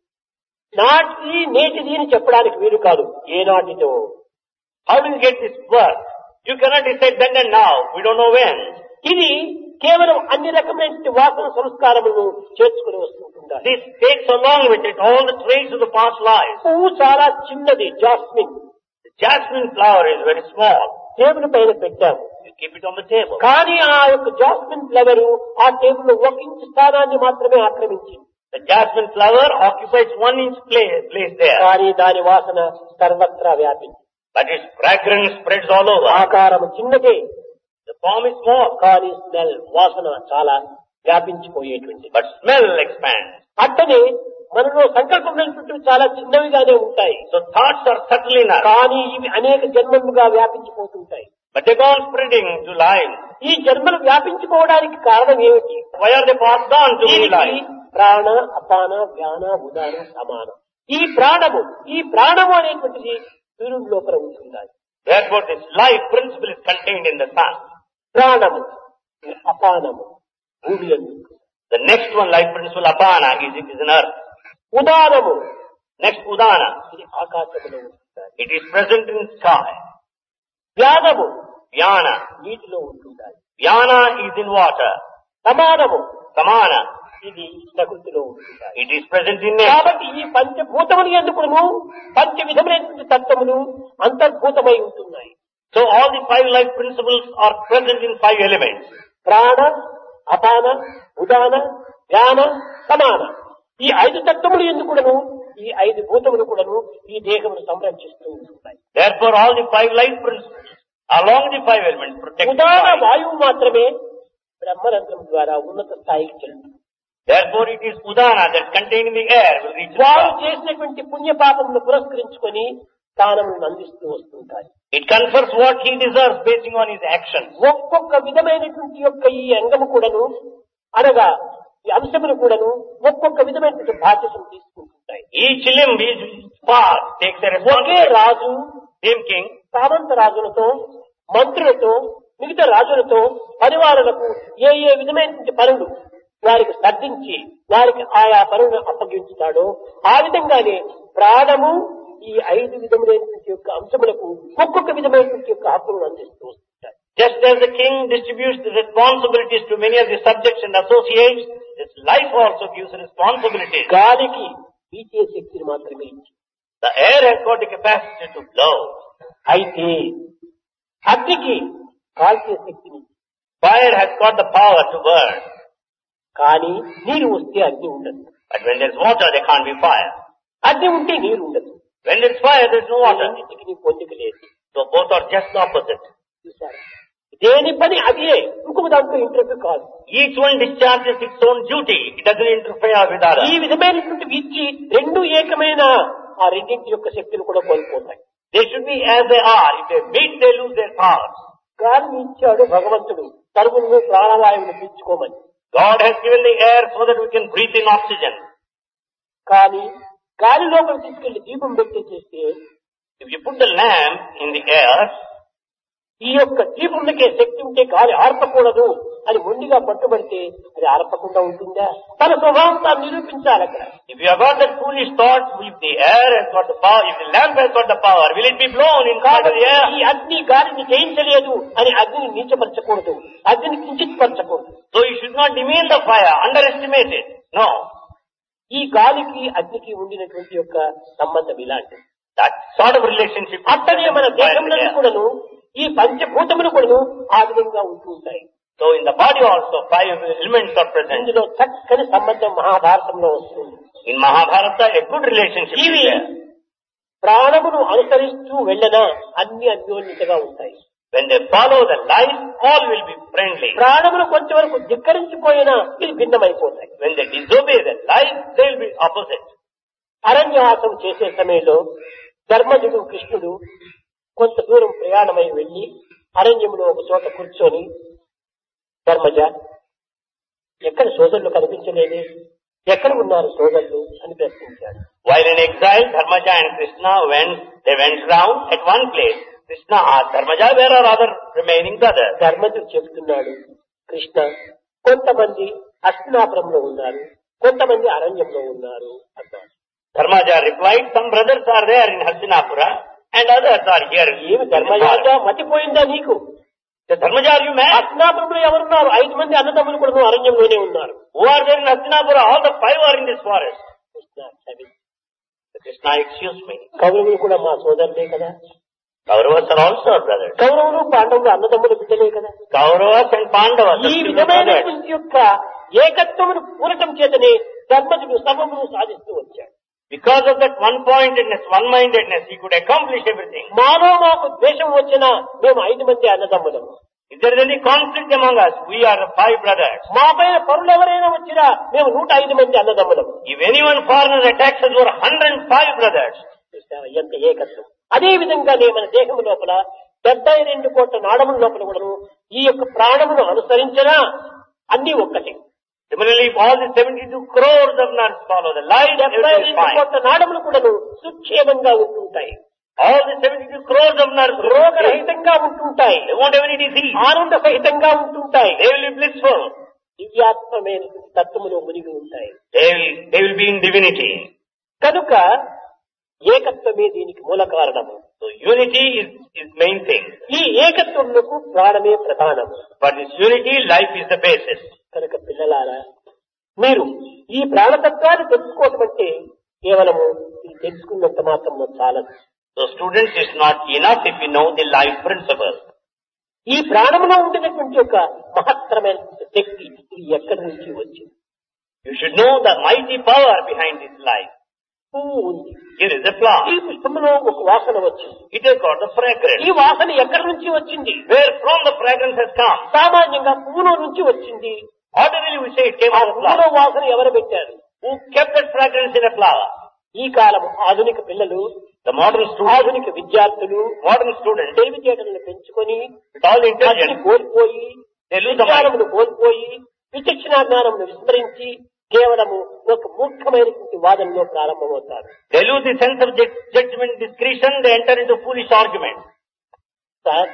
నాటిది నేటిది అని చెప్పడానికి వీలు కాదు. ఏనాటితో How do you get this birth? You cannot decide then and now. We don't know when. ఇది కేవలం అన్ని రకమైన వాసన సంస్కారములను చేర్చుకుని వస్తుంటుంటారు. This takes along with it all the traits of the past lives. పువ్వు చాలా చిన్నది, jasmine. The jasmine flower is very small. Table పైన పెట్టాము. You keep it on the table. కానీ ఆ యొక్క జాస్మిన్ ఫ్లవర్ ఆ టేబుల్ లో ఒక ఇంచు స్థానాన్ని మాత్రమే ఆక్రమించింది. The jasmine flower occupies one inch place, place there. కానీ దాని వాసన సర్వత్రా వ్యాపించి. But its fragrance spreads all over. ఆకారం చిన్నదే, The form is small, కానీ స్మెల్ వాసన చాలా వ్యాపించిపోయేటువంటి. but smell expands. అట్టనే మనలో సంకల్పమైనటువంటి చాలా చిన్నవిగానే ఉంటాయి. So thoughts are subtle enough, కానీ ఇవి అనేక జన్మలుగా వ్యాపించిపోతుంటాయి. but they go on spreading to lives. ఈ జన్మలు వ్యాపించిపోవడానికి కారణం ఏమిటి? Why are they passed on to many దీనికి lives? ప్రాణ, అపాన, వ్యాన, ఉదాన, సమాన. ఈ ప్రాణము ఈ ప్రాణము అనేటువంటిది సూర్యుడి లోపల ఉంటుండాలి. Therefore, this life principle is contained in the sun. ప్రాణము అపానము భూమి యందు. The next one, life principle, apana, is it is in earth. ఉదానము Next, udana, ఇది ఆకాశంలో ఉంటుండాలి. it is present in sky. వ్యానము Vyana, నీటిలో ఉంటుండాలి. vyana is in water. సమానము Samana, ఇది ప్రకృతిలో ఉంటుండాలి. it is present in nature. కాబట్టి ఈ పంచభూతములు ఎందుకును పంచ విధములైనటువంటి తత్వములు అంతర్భూతమై ఉంటున్నాయి. So all the five life principles are present in five elements. ప్రాణ, అపాన, ఉదాన, వ్యాన, సమాన. ఈ ఐదు తత్వములు ఎందుకును ఈ ఐదు భూతములు కూడాను ఈ దేహమును సంరక్షిస్తూ ఉంటున్నాయి. Therefore, all the five life principles, along the five elements, protect the Udana five. వాయువు మాత్రమే బ్రహ్మరంధ్రం ద్వారా ఉన్నత స్థాయికి చెల్లుతుంది. Therefore, it is udana that contained in the air will reach the వారు sky. చేసినటువంటి పుణ్యపాపములను పురస్కరించుకొని స్థానములను అందిస్తూ వస్తుంటాయి. It confers what he deserves basing on his actions. ఒక్కొక్క విధమైనటువంటి యొక్క ఈ అంగము కూడాను అనగా ఈ అంశములు కూడాను ఒక్కొక్క విధమైనటువంటి బాధ్యతను తీసుకుంటుంటాయి. Each limb, each part takes a okay responsibility. Raju Same king, సామంత రాజులతో మంత్రులతో మిగతా రాజులతో పరివారులకు ఏ ఏ విధమైనటువంటి పనులు వారికి సర్దించి వారికి ఆయా పనులను అప్పగించుతాడో ఆ విధంగానే ప్రాణము ఈ ఐదు విధములైనటువంటి యొక్క అంశములకు ఒక్కొక్క విధమైనటువంటి యొక్క హక్కులను అందిస్తూ వస్తుంటాయి. just as the king distributes the responsibilities to many of the subjects and associates, this life also gives responsibilities. గాలికి పీచే శక్తిని మాత్రమే ఇచ్చి The air has got the capacity to blow. అయితే అగ్నికి కాల్చే శక్తిని Fire has got the power to burn. కానీ నీరు వస్తే అగ్ని ఉండదు. But when there's water, there can't be fire. అగ్ని ఉంటే నీరు ఉండదు. When there's fire, there's no water. అన్నింటికి నీ పొందిక లేదు. So both are just opposite. చూసారా? దేని పని అదే, ఇంకొక దాంట్లో ఇంటర్వ్యూ కాదు. Each one discharges its own duty. It doesn't interfere with ఈ others. విధమైనటువంటి ఇచ్చి రెండు ఏకమైన ఆ రెండింటి యొక్క శక్తులు కూడా కోల్పోతాయి. They should be as they are. If they meet, they lose their powers. గాలిని ఇచ్చాడు భగవంతుడు తరువును ప్రాణవాయువును పీల్చుకోమని. God has given the air so that we can breathe in oxygen. కానీ గాలి లోపల తీసుకెళ్లి దీపం పెట్టే చేస్తే If you put the lamp in the air, ఈ యొక్క దీపంకే శక్తి ఉంటే గాలి ఆర్పకూడదు అని మొండిగా పట్టుబడితే అది ఆర్పకుండా ఉంటుందా? తన స్వభావం తాను నిరూపించాలి అక్కడ. if you have got that foolish thought, if the air has got the power, if the lamp has got the power, will it be blown inside of the air? ఈ అగ్ని గాలిని జయించలేదు అని అగ్నిని నీచపరచకూడదు, అగ్నిని కించిత్పరచకూడదు. So you should not demean the fire, underestimate it. No. ఈ గాలికి అగ్నికి ఉండినటువంటి యొక్క సంబంధం ఇలాంటిది. That sort of relationship. అట్టనే మన దేశంలో కూడాను ఈ పంచభూతములు కూడాను ఆ విధంగా ఉంటూ ఉంటాయి. So in the body also five elements are present. ఇందులో చక్కని సంబంధం మహాభారతంలో వస్తుంది. In Mahabharata, a good relationship is ఇవి there. ప్రాణమును అనుసరిస్తూ వెళ్ళనా అన్ని అన్యోన్యతగా ఉంటాయి. When they follow the light, all will be friendly. ప్రాణములు కొంచెం వరకు ధిక్కరించిపోయినా ఇది భిన్నమైపోతాయి. When they disobey the light, they will be opposite. అరణ్యవాసం చేసే సమయంలో ధర్మజుడు కృష్ణుడు కొంత దూరం ప్రయాణమై వెళ్లి అరణ్యంలో ఒక చోట కూర్చొని, ధర్మజ, ఎక్కడ సోదరులు కనిపించలేదే, ఎక్కడ ఉన్నారు సోదరులు అని ప్రశ్నించాడు. While in exile, Dharmaja and Krishna went, they went round at one place. Krishna asked Dharmaja, where are other remaining brothers? ధర్మజుడు చెబుతున్నాడు, కృష్ణ, కొంతమంది హస్తినాపురంలో ఉన్నారు, కొంతమంది అరణ్యంలో ఉన్నారు అన్నాడు. Dharmaja replied, some brothers are there in Hastinapura and others are here. ఏమి ధర్మరాజా, మతిపోయిందా నీకు? The Dharmaja, are you mad? హస్తినాపురంలో ఎవరున్నారు? ఐదు మంది అన్నదమ్ములు కూడా అరణ్యంలోనే ఉన్నారు. Who are there in Hastinapura? All the five are in this forest. Krishna, క్షమించు. Krishna, excuse me. కౌరవులు కూడా మా సోదరులే కదా. Kauravas are also our brothers. కౌరవులు పాండవులు అన్నదమ్ములు బిడ్డలే కదా. Kauravas and Pandavas are ఈ still విధమైన brothers. యొక్క ఏకత్వమును పూరటం చేతనే ధర్మజుడు సర్వమును సాధిస్తూ వచ్చాడు. Because of that one-pointedness, one-mindedness, he could accomplish everything. మానవ మాకు ద్వేషం వచ్చినా మేము ఐదు మంది అన్నదమ్ములము. If there is any conflict among us, we are five brothers. మా పైన పరులు ఎవరైనా వచ్చినా మేము నూట ఐదు మంది అన్నదమ్ములము. If anyone foreigner attacks us, we are one hundred five brothers. చూసావా ఎంత ఏకత్వం. అదే విధంగానే మన దేహం లోపల డెబ్బై రెండు కోట్ల నాడముల లోపల కూడాను ఈ యొక్క ప్రాణమును అనుసరించినా అన్ని ఒక్కటే. Similarly, if all the seventy-two crores of nerves follow the light, డెబ్బై everything is రెండు fine. కోట్ల నాడములు కూడాను సుక్షేమంగా ఉంటుంటాయి, All the seventy-two crores of nerves, రోగరహితంగా ఉంటుంటాయి, they won't have any disease. ఆనంద సహితంగా ఉంటుంటాయి, They will be blissful. దివ్యాత్మమైన తత్వములో మునిగి ఉంటాయి. They will, they will be in divinity. కనుక ఏకత్వమే దీనికి మూల కారణము. So unity is, is main thing. ఈ ఏకత్వములకు ప్రాణమే ప్రధానము. For this unity, life is the basis. కనుక పిల్లలారా, మీరు ఈ ప్రాణతత్వాన్ని తెలుసుకోవటం అంటే కేవలము ఇది తెలుసుకున్నంత మాత్రం చాలదు. So students, it's not enough if you know the life principle. ఈ ప్రాణంలో ఉండినటువంటి ఒక మహత్తరమైన శక్తి ఇది ఎక్కడి నుంచి వచ్చింది? You should know the mighty power behind this life. పువ్వు ఉంది, Here is a flower. ఈ పుష్పంలో ఒక వాసన వచ్చింది. It has got the fragrance. ఈ వాసన ఎక్కడి నుంచి వచ్చింది? Where from the fragrance has come? సామాన్యంగా పువ్వులో నుంచి వచ్చింది. Ordinarily we say it came ఆ out of పువ్వులో flower. వాసన ఎవరు పెట్టారు? Who kept that fragrance in a flower? ఈ కాలం ఆధునిక పిల్లలు, The modern student, ఆధునిక విద్యార్థులు modern student, తెలివితేటలను పెంచుకొని with all అగ్ని intelligence, కోల్పోయి, they lose the mind. విజ్ఞానమును కోల్పోయి, విచక్షణ జ్ఞానమును విస్మరించి కేవలము ఒక మూర్ఖమైనటువంటి వాదనలో ప్రారంభమవుతారు. They lose the sense of ju- judgment, discretion, they enter into foolish arguments. Sir,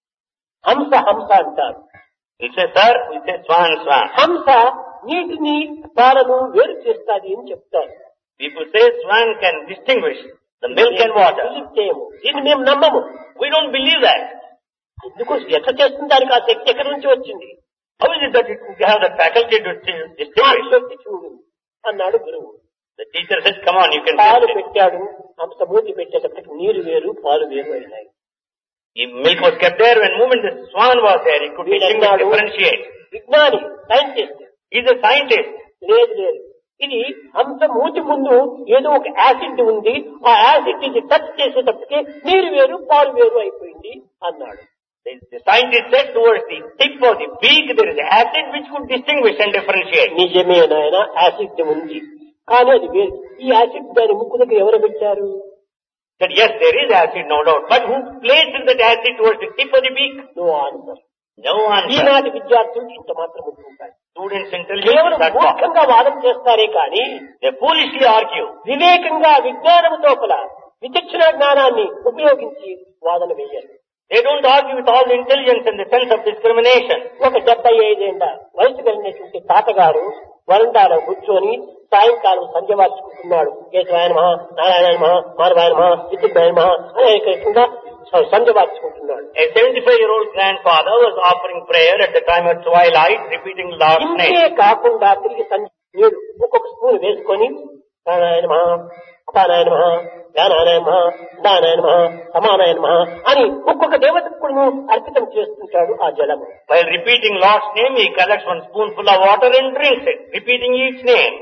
హంస హంస అంటారు. We say, sir, we say swan, swan. హంస నీటిని పాలను వేరు చేస్తాది అని చెప్తారు. People say swan can distinguish the milk and water. Believe చేయము, దీన్ని మేము నమ్మము. We don't believe that. ఎందుకు ఎట్లా చేస్తుంది? దానికి ఆ శక్తి ఎక్కడి నుంచి వచ్చింది? How is it that it can have the faculty to dis- ఆ distinguish? శక్తి చూడు అన్నాడు గురువు. The teacher said, come on, you can పాలు taste it. పెట్టాడు, హంస మూతి పెట్టేటప్పటికి నీరు వేరు పాలు వేరు అయినాయి. If milk was kept there, when movement the swan was there, it could distinguish, వీడన్నాడు, differentiate. విజ్ఞాని, సైంటిస్ట్. He's a scientist. లేదు లేదు, ఇది హంస మూతి ముందు ఏదో ఒక యాసిడ్ ఉంది, ఆ యాసిడ్ ఇది టచ్ చేసేటప్పటికి నీరు వేరు పాలు వేరు అయిపోయింది అన్నాడు. The, the scientist said towards the tip of the beak there is acid which could distinguish and differentiate. నిజమే నాయన, యాసిడ్ ఉంది, కానీ అది వేరు. ఈ యాసిడ్ దాని ముక్కు దగ్గర ఎవరు పెట్టారు? Said yes, there is acid, no doubt. But who placed that acid towards the tip of the beak? No answer. No answer. ఈనాటి విద్యార్థులు ఇంత మాత్రం ఉంటుంటారు. Students intelligence కేవలం is that far. మూర్ఖంగా వాదన చేస్తారే కానీ They foolishly argue. వివేకంగా విజ్ఞానము తోపల విచక్షణ జ్ఞానాన్ని ఉపయోగించి వాదన వేయాలి. They don't argue with all the intelligence and the sense of discrimination. ఒక డెబ్బై ఐదేళ్ల వయసు కలిగినటువంటి తాతగారు వరండాలో కూర్చొని సాయంకాలం సంధ్య వార్చుకుంటున్నాడు. కేశవాయన మహా, నారాయణ మహా, మానవాయన మహా, విద్యుద్ధాయన మహా అనేకంగా సంధ్య వార్చుకుంటున్నాడు. A seventy-five-year-old grandfather was offering prayer at the time of twilight, repeating Lord's ఇంతే name. కాకుండా తిరిగి సంధ్య నీరు ఒక్కొక్క స్పూన్ వేసుకొని నారాయణ మహా, అపానాయన మహా, జ్ఞానాయన మహా, దానాయన మహా, సమానాయన మహా అని ఒక్కొక్క దేవతకు కూడా అర్పితం చేస్తుంటాడు ఆ జలము. While repeating Lord's name, he collects one spoonful of water and drinks it, repeating each name.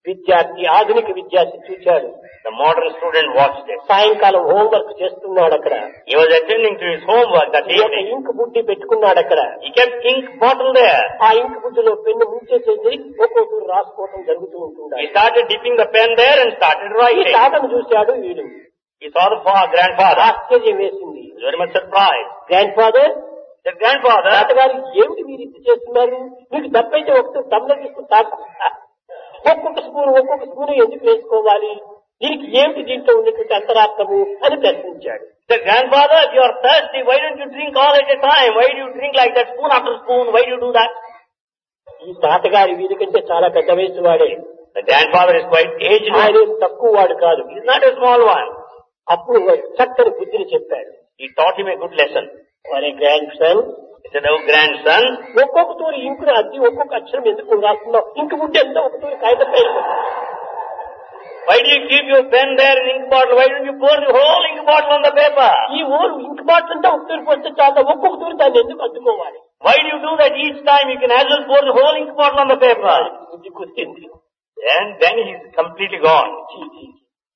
విద్యార్థి ఆధునిక విద్యార్థి చూచాడు. The modern student watched it. సాయంకాలం హోంవర్క్ చేస్తున్నాడు అక్కడ. He was attending to his homework that evening. ఇంక్ బుడ్డి పెట్టుకున్నాడు అక్కడ. He kept ink bottle there. ఆ ఇంక్ బుడ్డిలో పెన్ను ముంచేసేసి ఒక్కొక్కరు రాసుకోవడం జరుగుతూ ఉంటుంది. He started dipping the pen there and started ఈ writing. తాతను చూశాడు వీడు. He saw the fa- grandfather. ఆశ్చర్యం వేసింది. He was very much surprised. Grandfather, The grandfather, తాతగారు ఏమిటి మీరు ఇది చేస్తున్నారు? మీకు తప్పైతే ఒకటి తమ్ముడు తీసుకుని తాత ఒక్కొక్క స్పూన్ ఒక్కొక్క స్పూన్ ఎందుకు వేసుకోవాలి? దీనికి ఏమిటి దీంట్లో ఉన్నటువంటి అంతరార్థము అని ప్రశ్నించాడు. the grandfather, if you are thirsty, why don't you drink all at a time? Why do you drink like that, spoon after spoon? Why do you do that? ఈ తాతగారి వీరికంటే చాలా పెద్ద వయసు వాడే. The grandfather is quite aged. ఆయన ఏం తక్కువ వాడు కాదు. He is not a small one. అప్పుడు చక్కని బుద్ధిని చెప్పాడు. He taught him a good lesson. వారి grandson, He said, oh grandson, ఒక్కొక్క తూరి ఇంకుని అద్ది ఒక్కొక్క అక్షరం ఎందుకు రాస్తున్నావు? ఇంకు బుడ్డి ఎంత ఒక తూరి కాగితం పైన why do you keep your pen there in ink bottle? Why don't you pour the whole ink bottle on the paper? ఈ ఊరు ఇంక్ బాటిల్ అంతా ఒక తూరి పోస్తే చాలా ఒక్కొక్క తూరి దాన్ని ఎందుకు అద్దుకోవాలి? Why do you do that each time? You can as well pour the whole ink bottle on the paper. బుద్ధి కుదిరింది. And then he is completely gone. చీ, చీ, చీ.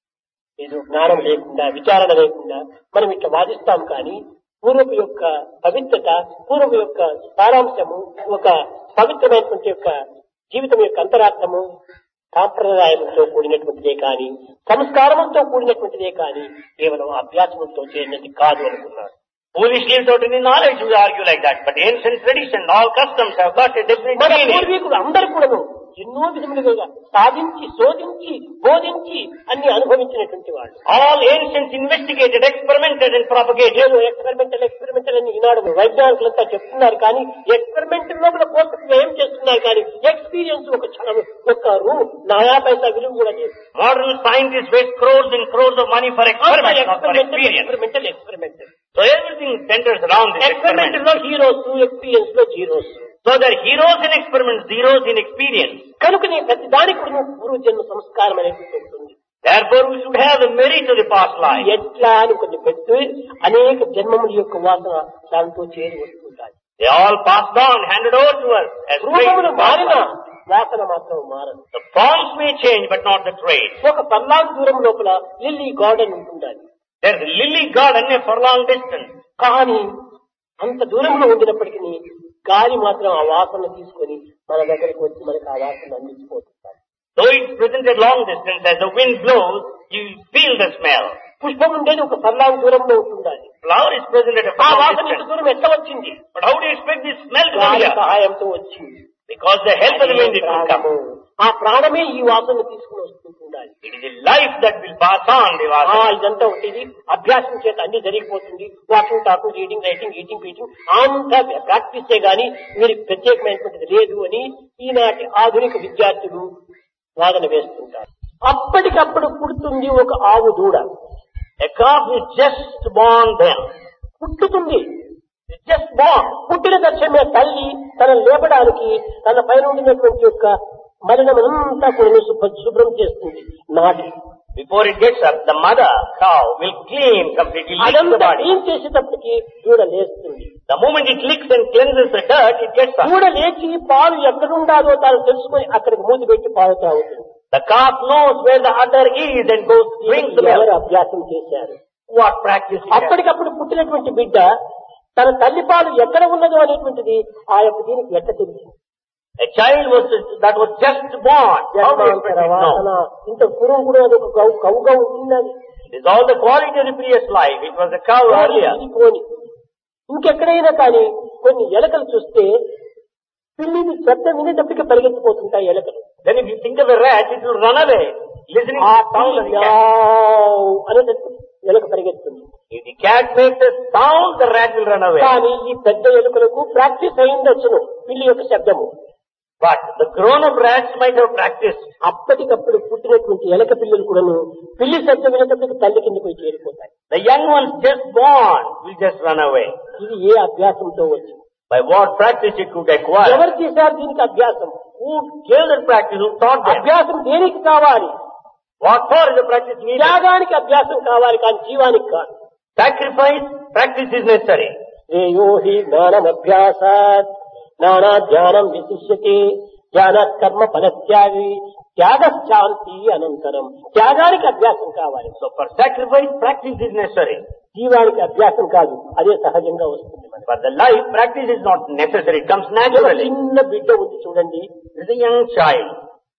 ఏదో జ్ఞానం లేకుండా విచారణ లేకుండా మనం ఇట్లా వాదిస్తాం కానీ పూర్వపు యొక్క పవిత్రత, పూర్వపు యొక్క సారాంశము, ఒక పవిత్రమైనటువంటి యొక్క జీవితం యొక్క అంతరార్థము సాంప్రదాయంతో కూడినటువంటిదే కానీ సంస్కారములతో కూడినటువంటిదే కానీ కేవలం అభ్యాసములతో చేరినది కాదు అనుకున్నాడు. Foolishly without any knowledge we argue like that. But ancient tradition, all customs have got a different మన meaning. పూర్వీకులు అందరూ కూడాను ఎన్నో విధములుగా సాధించి శోధించి బోధించి అన్ని అనుభవించినటువంటి వాళ్ళు. All ancients investigated, experimented and propagated. ఏదో ఎక్స్పెరిమెంటల్ ఎక్స్పెరిమెంటల్ అని ఈనాడు వైజ్ఞానికులంతా చెప్తున్నారు కానీ ఎక్స్పెరిమెంట్ లోపల పోస్ట్ ఏం చేస్తున్నారు కానీ ఎక్స్పీరియన్స్ ఒక క్షణం ఒక రూ నయా పైసా విలువ కూడా లేదు. Modern scientists waste crores and crores of money for experiments, not for experience. Experimental experimental So everything centers around this experiment experiment. లో హీరోస్, ఎక్స్పీరియన్స్ లో zeros. So there are heroes in experiments, zeros in experience. కనుక నీ ప్రతి దానికి కూడా పూర్వజన్మ సంస్కారం అనేది ఉంటుంది. Therefore we should have the merit of the past life. ఎట్లా అని కొన్ని పెట్టి అనేక జన్మముల యొక్క వాసన దాంతో చేరి వస్తుంటాయి. They all passed on, handed over to us as traits రూపములు of past మారిన life. వాసన మాత్రం మారదు. The forms may change, but not the traits. ఒక పల్లాంగ్ దూరం లోపల లిల్లీ గార్డెన్ ఉంటుండాలి. There's a lily garden a furlong distance. కానీ అంత దూరంలో ఉండినప్పటికీ గాలి మాత్రం ఆ వాసన తీసుకొని మన దగ్గరికి వచ్చి మనకి ఆ వాసన అందించిపోతుంటారు. Though it's present at long distance, as the wind blows, you feel the smell. పుష్పం ఉండేది ఒక పల్లాంగ్ దూరంలో ఉంటుండాలి. Flower is present at a ఆ furlong వాసన ఇంత distance. దూరం ఎట్లా వచ్చింది? But how do you expect this smell to come గాలి here? సహాయంతో వచ్చింది. Because the help of the wind it will come. ఆ ప్రాణమే ఈ వాసన తీసుకుని వస్తుంటుండాలి. It is the life that will pass on the ఆ vasa. ఇదంతా ఉంటుంది అభ్యాసం చేత అన్ని జరిగిపోతుంది. Walking talking reading writing eating పీటింగ్ అంతా ప్రాక్టీసే గాని మీరు ప్రత్యేకమైనటువంటిది లేదు అని ఈనాటి ఆధునిక విద్యార్థులు వాదన వేస్తుంటారు. అప్పటికప్పుడు పుడుతుంది ఒక ఆవు దూడ. A calf is just born then. పుట్టుతుంది, జస్ట్ బాన్. పుట్టిన తక్షణమే తల్లి తన లేపడానికి తన పైన ఉండినటువంటి యొక్క మలినమంతా కూడా శుభ్రం చేస్తుంది నాటి. Before it gets up, the mother cow will clean completely, licks the అదంతా body. క్లీన్ చేసేటప్పటికి దూడ లేస్తుంది. The moment it licks and cleanses the dirt, it gets up. దూడ లేచి పాలు ఎక్కడుండాలో తాను తెలుసుకొని అక్కడికి మూతి పెట్టి పాలు తాగుతుంది. The calf knows where the udder is and goes drinks the ఎవరు milk. అభ్యాసం చేశారు? What practice he has. అప్పటికప్పుడు పుట్టినటువంటి బిడ్డ తన తల్లి పాలు ఎక్కడ ఉన్నదో అనేటువంటిది ఆ యొక్క దీనికి ఎట్ట తెలిసింది? A child was that was just born. How do you expect జన్మాంతర it వాసన now? ఇంత పూర్వం కూడా అది ఒక గౌ కవుగా ఉంటుందని It is all the quality of the previous life. It was a cow earlier. పోని ఇంకెక్కడైనా కానీ కొన్ని ఎలకలు చూస్తే పిల్లిని శబ్దం వినేటప్పటికీ పరిగెత్తిపోతుంటాయి ఎలకలు. Then if you think of a rat, it will run away, listening ఆ to the sound of the cat. యావ్ అనేటట్టు ఎలక పరిగెత్తుంది. If the cat makes a sound, the rat will run away. కానీ ఈ పెద్ద ఎలుకలకు ప్రాక్టీస్ అయిందచ్చును పిల్లి యొక్క శబ్దము. But the grown-up rats might have practiced. అప్పటికప్పుడు పుట్టినటువంటి ఎలక పిల్లలు కూడాను పిల్లి శబ్దం వినేటప్పటికి తల్లి కింద పోయి చేరిపోతాయి. The young ones just born will just run away. ఇది ఏ అభ్యాసంతో వచ్చింది? By what practice it could acquire? ఎవరు చేశారు దీనికి అభ్యాసం? Who gave that practice? Who taught them? అభ్యాసం దేనికి కావాలి? What for is the practice needed? త్యాగానికి అభ్యాసం కావాలి కానీ జీవానికి కాదు. Sacrifice, practice is necessary. శ్రేయో హి జ్ఞానం అభ్యాసాత్ నానా ధ్యానం విశిష్యతే జ్ఞాన కర్మ ఫలత్యాగి త్యాగ శాంతి అనంతరం. త్యాగానికి అభ్యాసం కావాలి. So for sacrifice, practice is necessary. జీవానికి అభ్యాసం కాదు, అదే సహజంగా వస్తుంది. But the life practice is not necessary. It comes ఒక naturally. చిన్న బిడ్డ ఉంది చూడండి, It is a young child.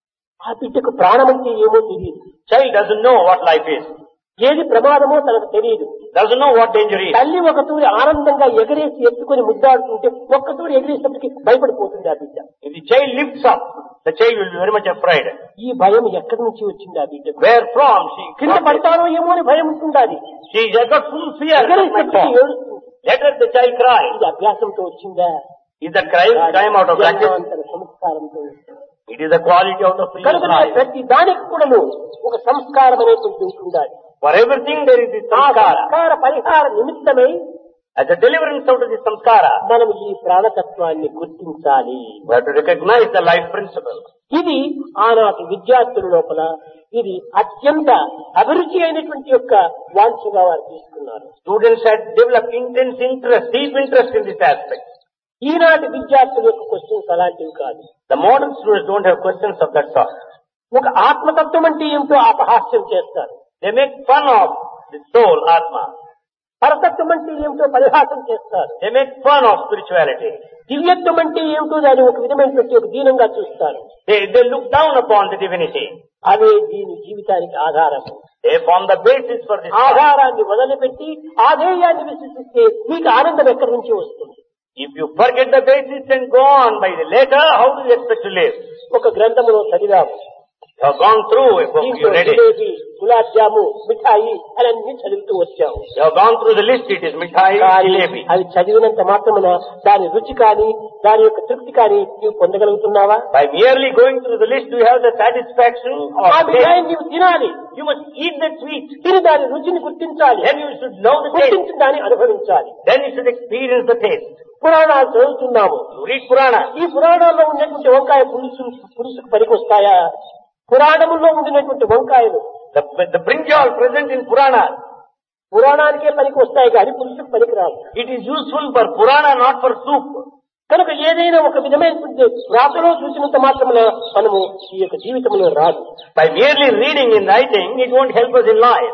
ఆ బిడ్డకు ప్రాణం అంటే ఏమో తెలియదు. Child doesn't know what life is. ఏది ప్రమాదమో తనకు తెలియదు. Doesn't know what danger is. తల్లి ఒక తూరి ఆనందంగా ఎగరేసి ఎత్తుకొని ముద్దాడుతుంటే ఒక్క తూరి ఎగరేసేప్పటికి భయపడిపోతుంది ఆ బిడ్డ. If the child lifts up, the child will be very much afraid. ఈ భయం ఎక్కడి నుంచి వచ్చింది ఆ బిడ్డ? Where from? She కింద పడతానో ఏమో అని భయం ఉంటుంది. అది She has got full fear. ఎగరేసేప్పటికి ఏడుస్తుంది. Let her the child cry. ఇది అభ్యాసంతో వచ్చిందా? Is that cry time out of practice? జన్మాంతర సంస్కారంతో. It is the quality of the previous కనుక life. ప్రతి దానికి కూడాను ఒక సంస్కారం అనేటువంటి ఉండాలి. For everything there is the ఆ samskara. సంస్కార పరిహార నిమిత్తమై As a deliverance out of the samskara, మనం ఈ ప్రాణతత్వాన్ని గుర్తించాలి. we have to recognize the life principle. ఇది ఆనాటి విద్యార్థుల లోపల ఇది అత్యంత అభిరుచి అయినటువంటి యొక్క వాంఛగా వారు తీసుకున్నారు. Students had developed intense interest, deep interest in this aspect. ఈనాటి విద్యార్థుల యొక్క క్వశ్చన్స్ అలాంటివి కాదు. The modern students don't have questions of that sort. ఒక ఆత్మతత్వం అంటే ఏమిటో అపహాస్యం చేస్తారు. They make fun of the soul, Atma. పరతత్వం అంటే ఏమిటో పరిహాసం చేస్తారు. They make fun of spirituality. దివ్యత్వం అంటే ఏమిటో దాన్ని ఒక విధమైనటువంటి ఒక దీనంగా చూస్తారు. They, they look down upon the divinity. అవే దీని జీవితానికి ఆధారం. They form the basis for this life. ఆధారాన్ని వదిలిపెట్టి ఆధేయాన్ని విశ్వసిస్తే మీకు ఆనందం ఎక్కడి నుంచి వస్తుంది? If you forget the basis and go on by the letter, how do you expect to live? ఒక గ్రంథములో చదివాము. You have gone through a book, you దీంట్లో read it. జిలేబీ, గులాబ్ జాము, మిఠాయి అలన్నీ చదువుతూ వచ్చాము. You have gone through the list, it is mithai, కానీ jalebi. అవి చదివినంత మాత్రమున దాని రుచి కానీ దాని యొక్క తృప్తి కానీ నీవు పొందగలుగుతున్నావా? By merely going through the list, do you have the satisfaction ఆ of మిఠాయిని taste? నీవు తినాలి. You must eat that sweet. తిని దాని రుచిని గుర్తించాలి. Then you should know the taste. గుర్తించి దాన్ని అనుభవించాలి. Then you should experience the taste. పురాణాలు చదువుతున్నాము. You read Purana. ఈ పురాణాల్లో ఉన్నటువంటి వంకాయ పులుసు పులుసుకు పనికొస్తాయా? పురాణములో ఉండినటువంటి వంకాయలు The, the brinjal present in Purana, పురాణానికే పనికి వస్తాయి కానీ పులుసుకు పనికిరాదు. it is useful for Purana, not for soup. కనుక ఏదైనా ఒక విధమైనటువంటి రాతలో చూసినంత మాత్రమున మనము ఈ యొక్క జీవితంలో రాదు. By merely reading in writing, it won't help us in life.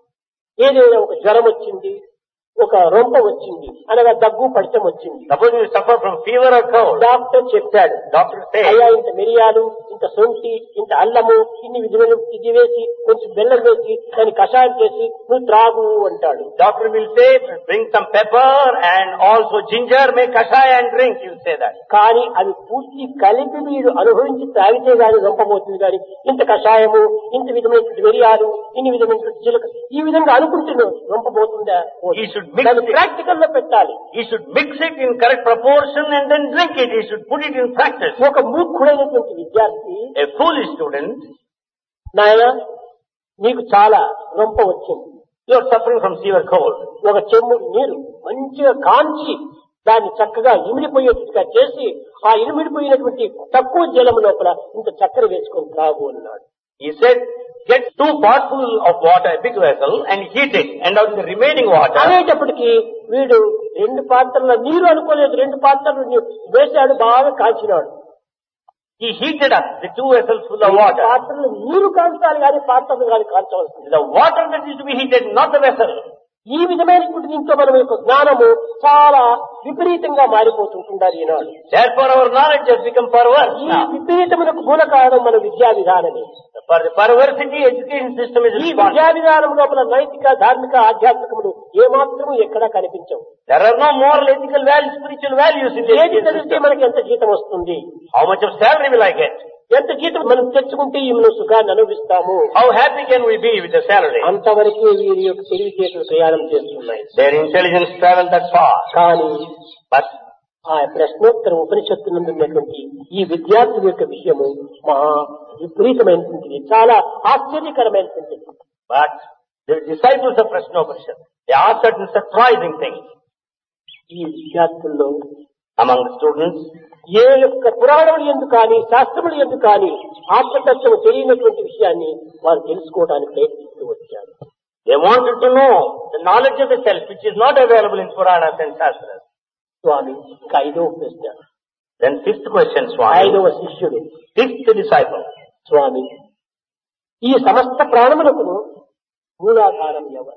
ఏదైనా ఒక జ్వరం వచ్చింది, ఒక రొంప వచ్చింది, అనగా దగ్గు పడితం వచ్చింది. Suppose you suffer from fever or cold. Doctor చెప్పాడు, Doctor says, అయ్యా ఇంత మిరియాలు, ఇంత సొంటి, ఇంత అల్లము, ఇన్ని విధులు ఇది వేసి కొంచెం బెల్లం వేసి దాన్ని కషాయం చేసి నువ్వు త్రాగు అంటాడు. doctor will say, bring some pepper and also ginger, make kashaya and drink, he'll say that. కానీ అవి పూర్తి కలిపి వీడు అనుభవించి తాగితే గాని రొంపబోతుంది కానీ ఇంత కషాయము, ఇంత విధమైనటువంటి మిరియాలు, ఇన్ని విధమైనటువంటి జీలక ఈ విధంగా అనుకుంటున్నావు రొంపబోతుందా? He should mix దాన్ని it. ప్రాక్టికల్ లో పెట్టాలి. He should mix it in correct proportion and then drink it. He should put it in practice. ఒక మూర్ఖుడైనటువంటి విద్యార్థి, A foolish student, నాయన నీకు చాలా రొంప వచ్చింది, you are suffering from severe cold. ఒక చెమ్ముడు నీరు మంచిగా కాంచి దాన్ని చక్కగా ఇమిడిపోయేట్టుగా చేసి ఆ ఇమిడిపోయినటువంటి తక్కువ జలం లోపల ఇంత చక్కెర వేసుకొని తాగు అన్నాడు. He said, get two potfuls of water, a big vessel, and heat it. And out of the remaining water, అనేటప్పటికి వీడు రెండు పాత్రల నీరు అనుకోలేదు, రెండు పాత్రలు నీ- వేశాడు, బాగా కాల్చినాడు. he heated up the two vessels full of రెండు water. పాత్రలు నీరు కాల్చాలి కానీ పాత్రలు కానీ కాల్చవలసింది. The water that is to be heated, not the vessel. ఈ విధమైనటువంటి దీంట్లో మనం యొక్క జ్ఞానము చాలా విపరీతంగా మారిపోతుంటుండాలి ఈనాడు. Therefore our knowledge has become perverse ఈ now. విపరీతములకు మూల కారణం మన విద్యా విధానమే. For the perversity, education system is ఈ విద్యా responsible. విధానం లోపల నైతిక, ధార్మిక, ఆధ్యాత్మికములు ఏమాత్రము ఎక్కడా కనిపించవు. There are no moral, ethical values, spiritual values in the ఏది education తెలిస్తే system. మనకి ఎంత జీతం వస్తుంది, How much of salary will I get? ఎంత జీతం మనం తెచ్చుకుంటే ఈ మనం సుఖాన్ని అనుభవిస్తాము, How happy can we be with the salary? అంతవరకే వీరి యొక్క తెలివితేటలు ప్రయాణం చేస్తున్నాయి. Their intelligence travel that far. కానీ But ఆ ప్రశ్నోత్తర ఉపనిషత్తునందున్నటువంటి ఈ విద్యార్థుల యొక్క విషయము మహా విపరీతమైనటువంటిది, చాలా ఆశ్చర్యకరమైనటువంటిది. But the disciples of Prashnoparishad, they ask certain surprising things. ఈ విద్యార్థుల్లో Among the students, ఏ యొక్క పురాణములు ఎందుకు కానీ శాస్త్రములు ఎందుకు కానీ ఆత్మతత్వము తెలియనటువంటి విషయాన్ని వారు తెలుసుకోవడానికి ప్రయత్నిస్తూ వచ్చారు. they wanted to know the knowledge of the self, which is not available in Puranas and Shastras. స్వామి, ఇంకా ఐదో ప్రశ్న. Then fifth question, Swami. ఐదవ శిష్యుడు, Fifth disciple. స్వామి, ఈ సమస్త ప్రాణములకు మూలాధారం ఎవరు?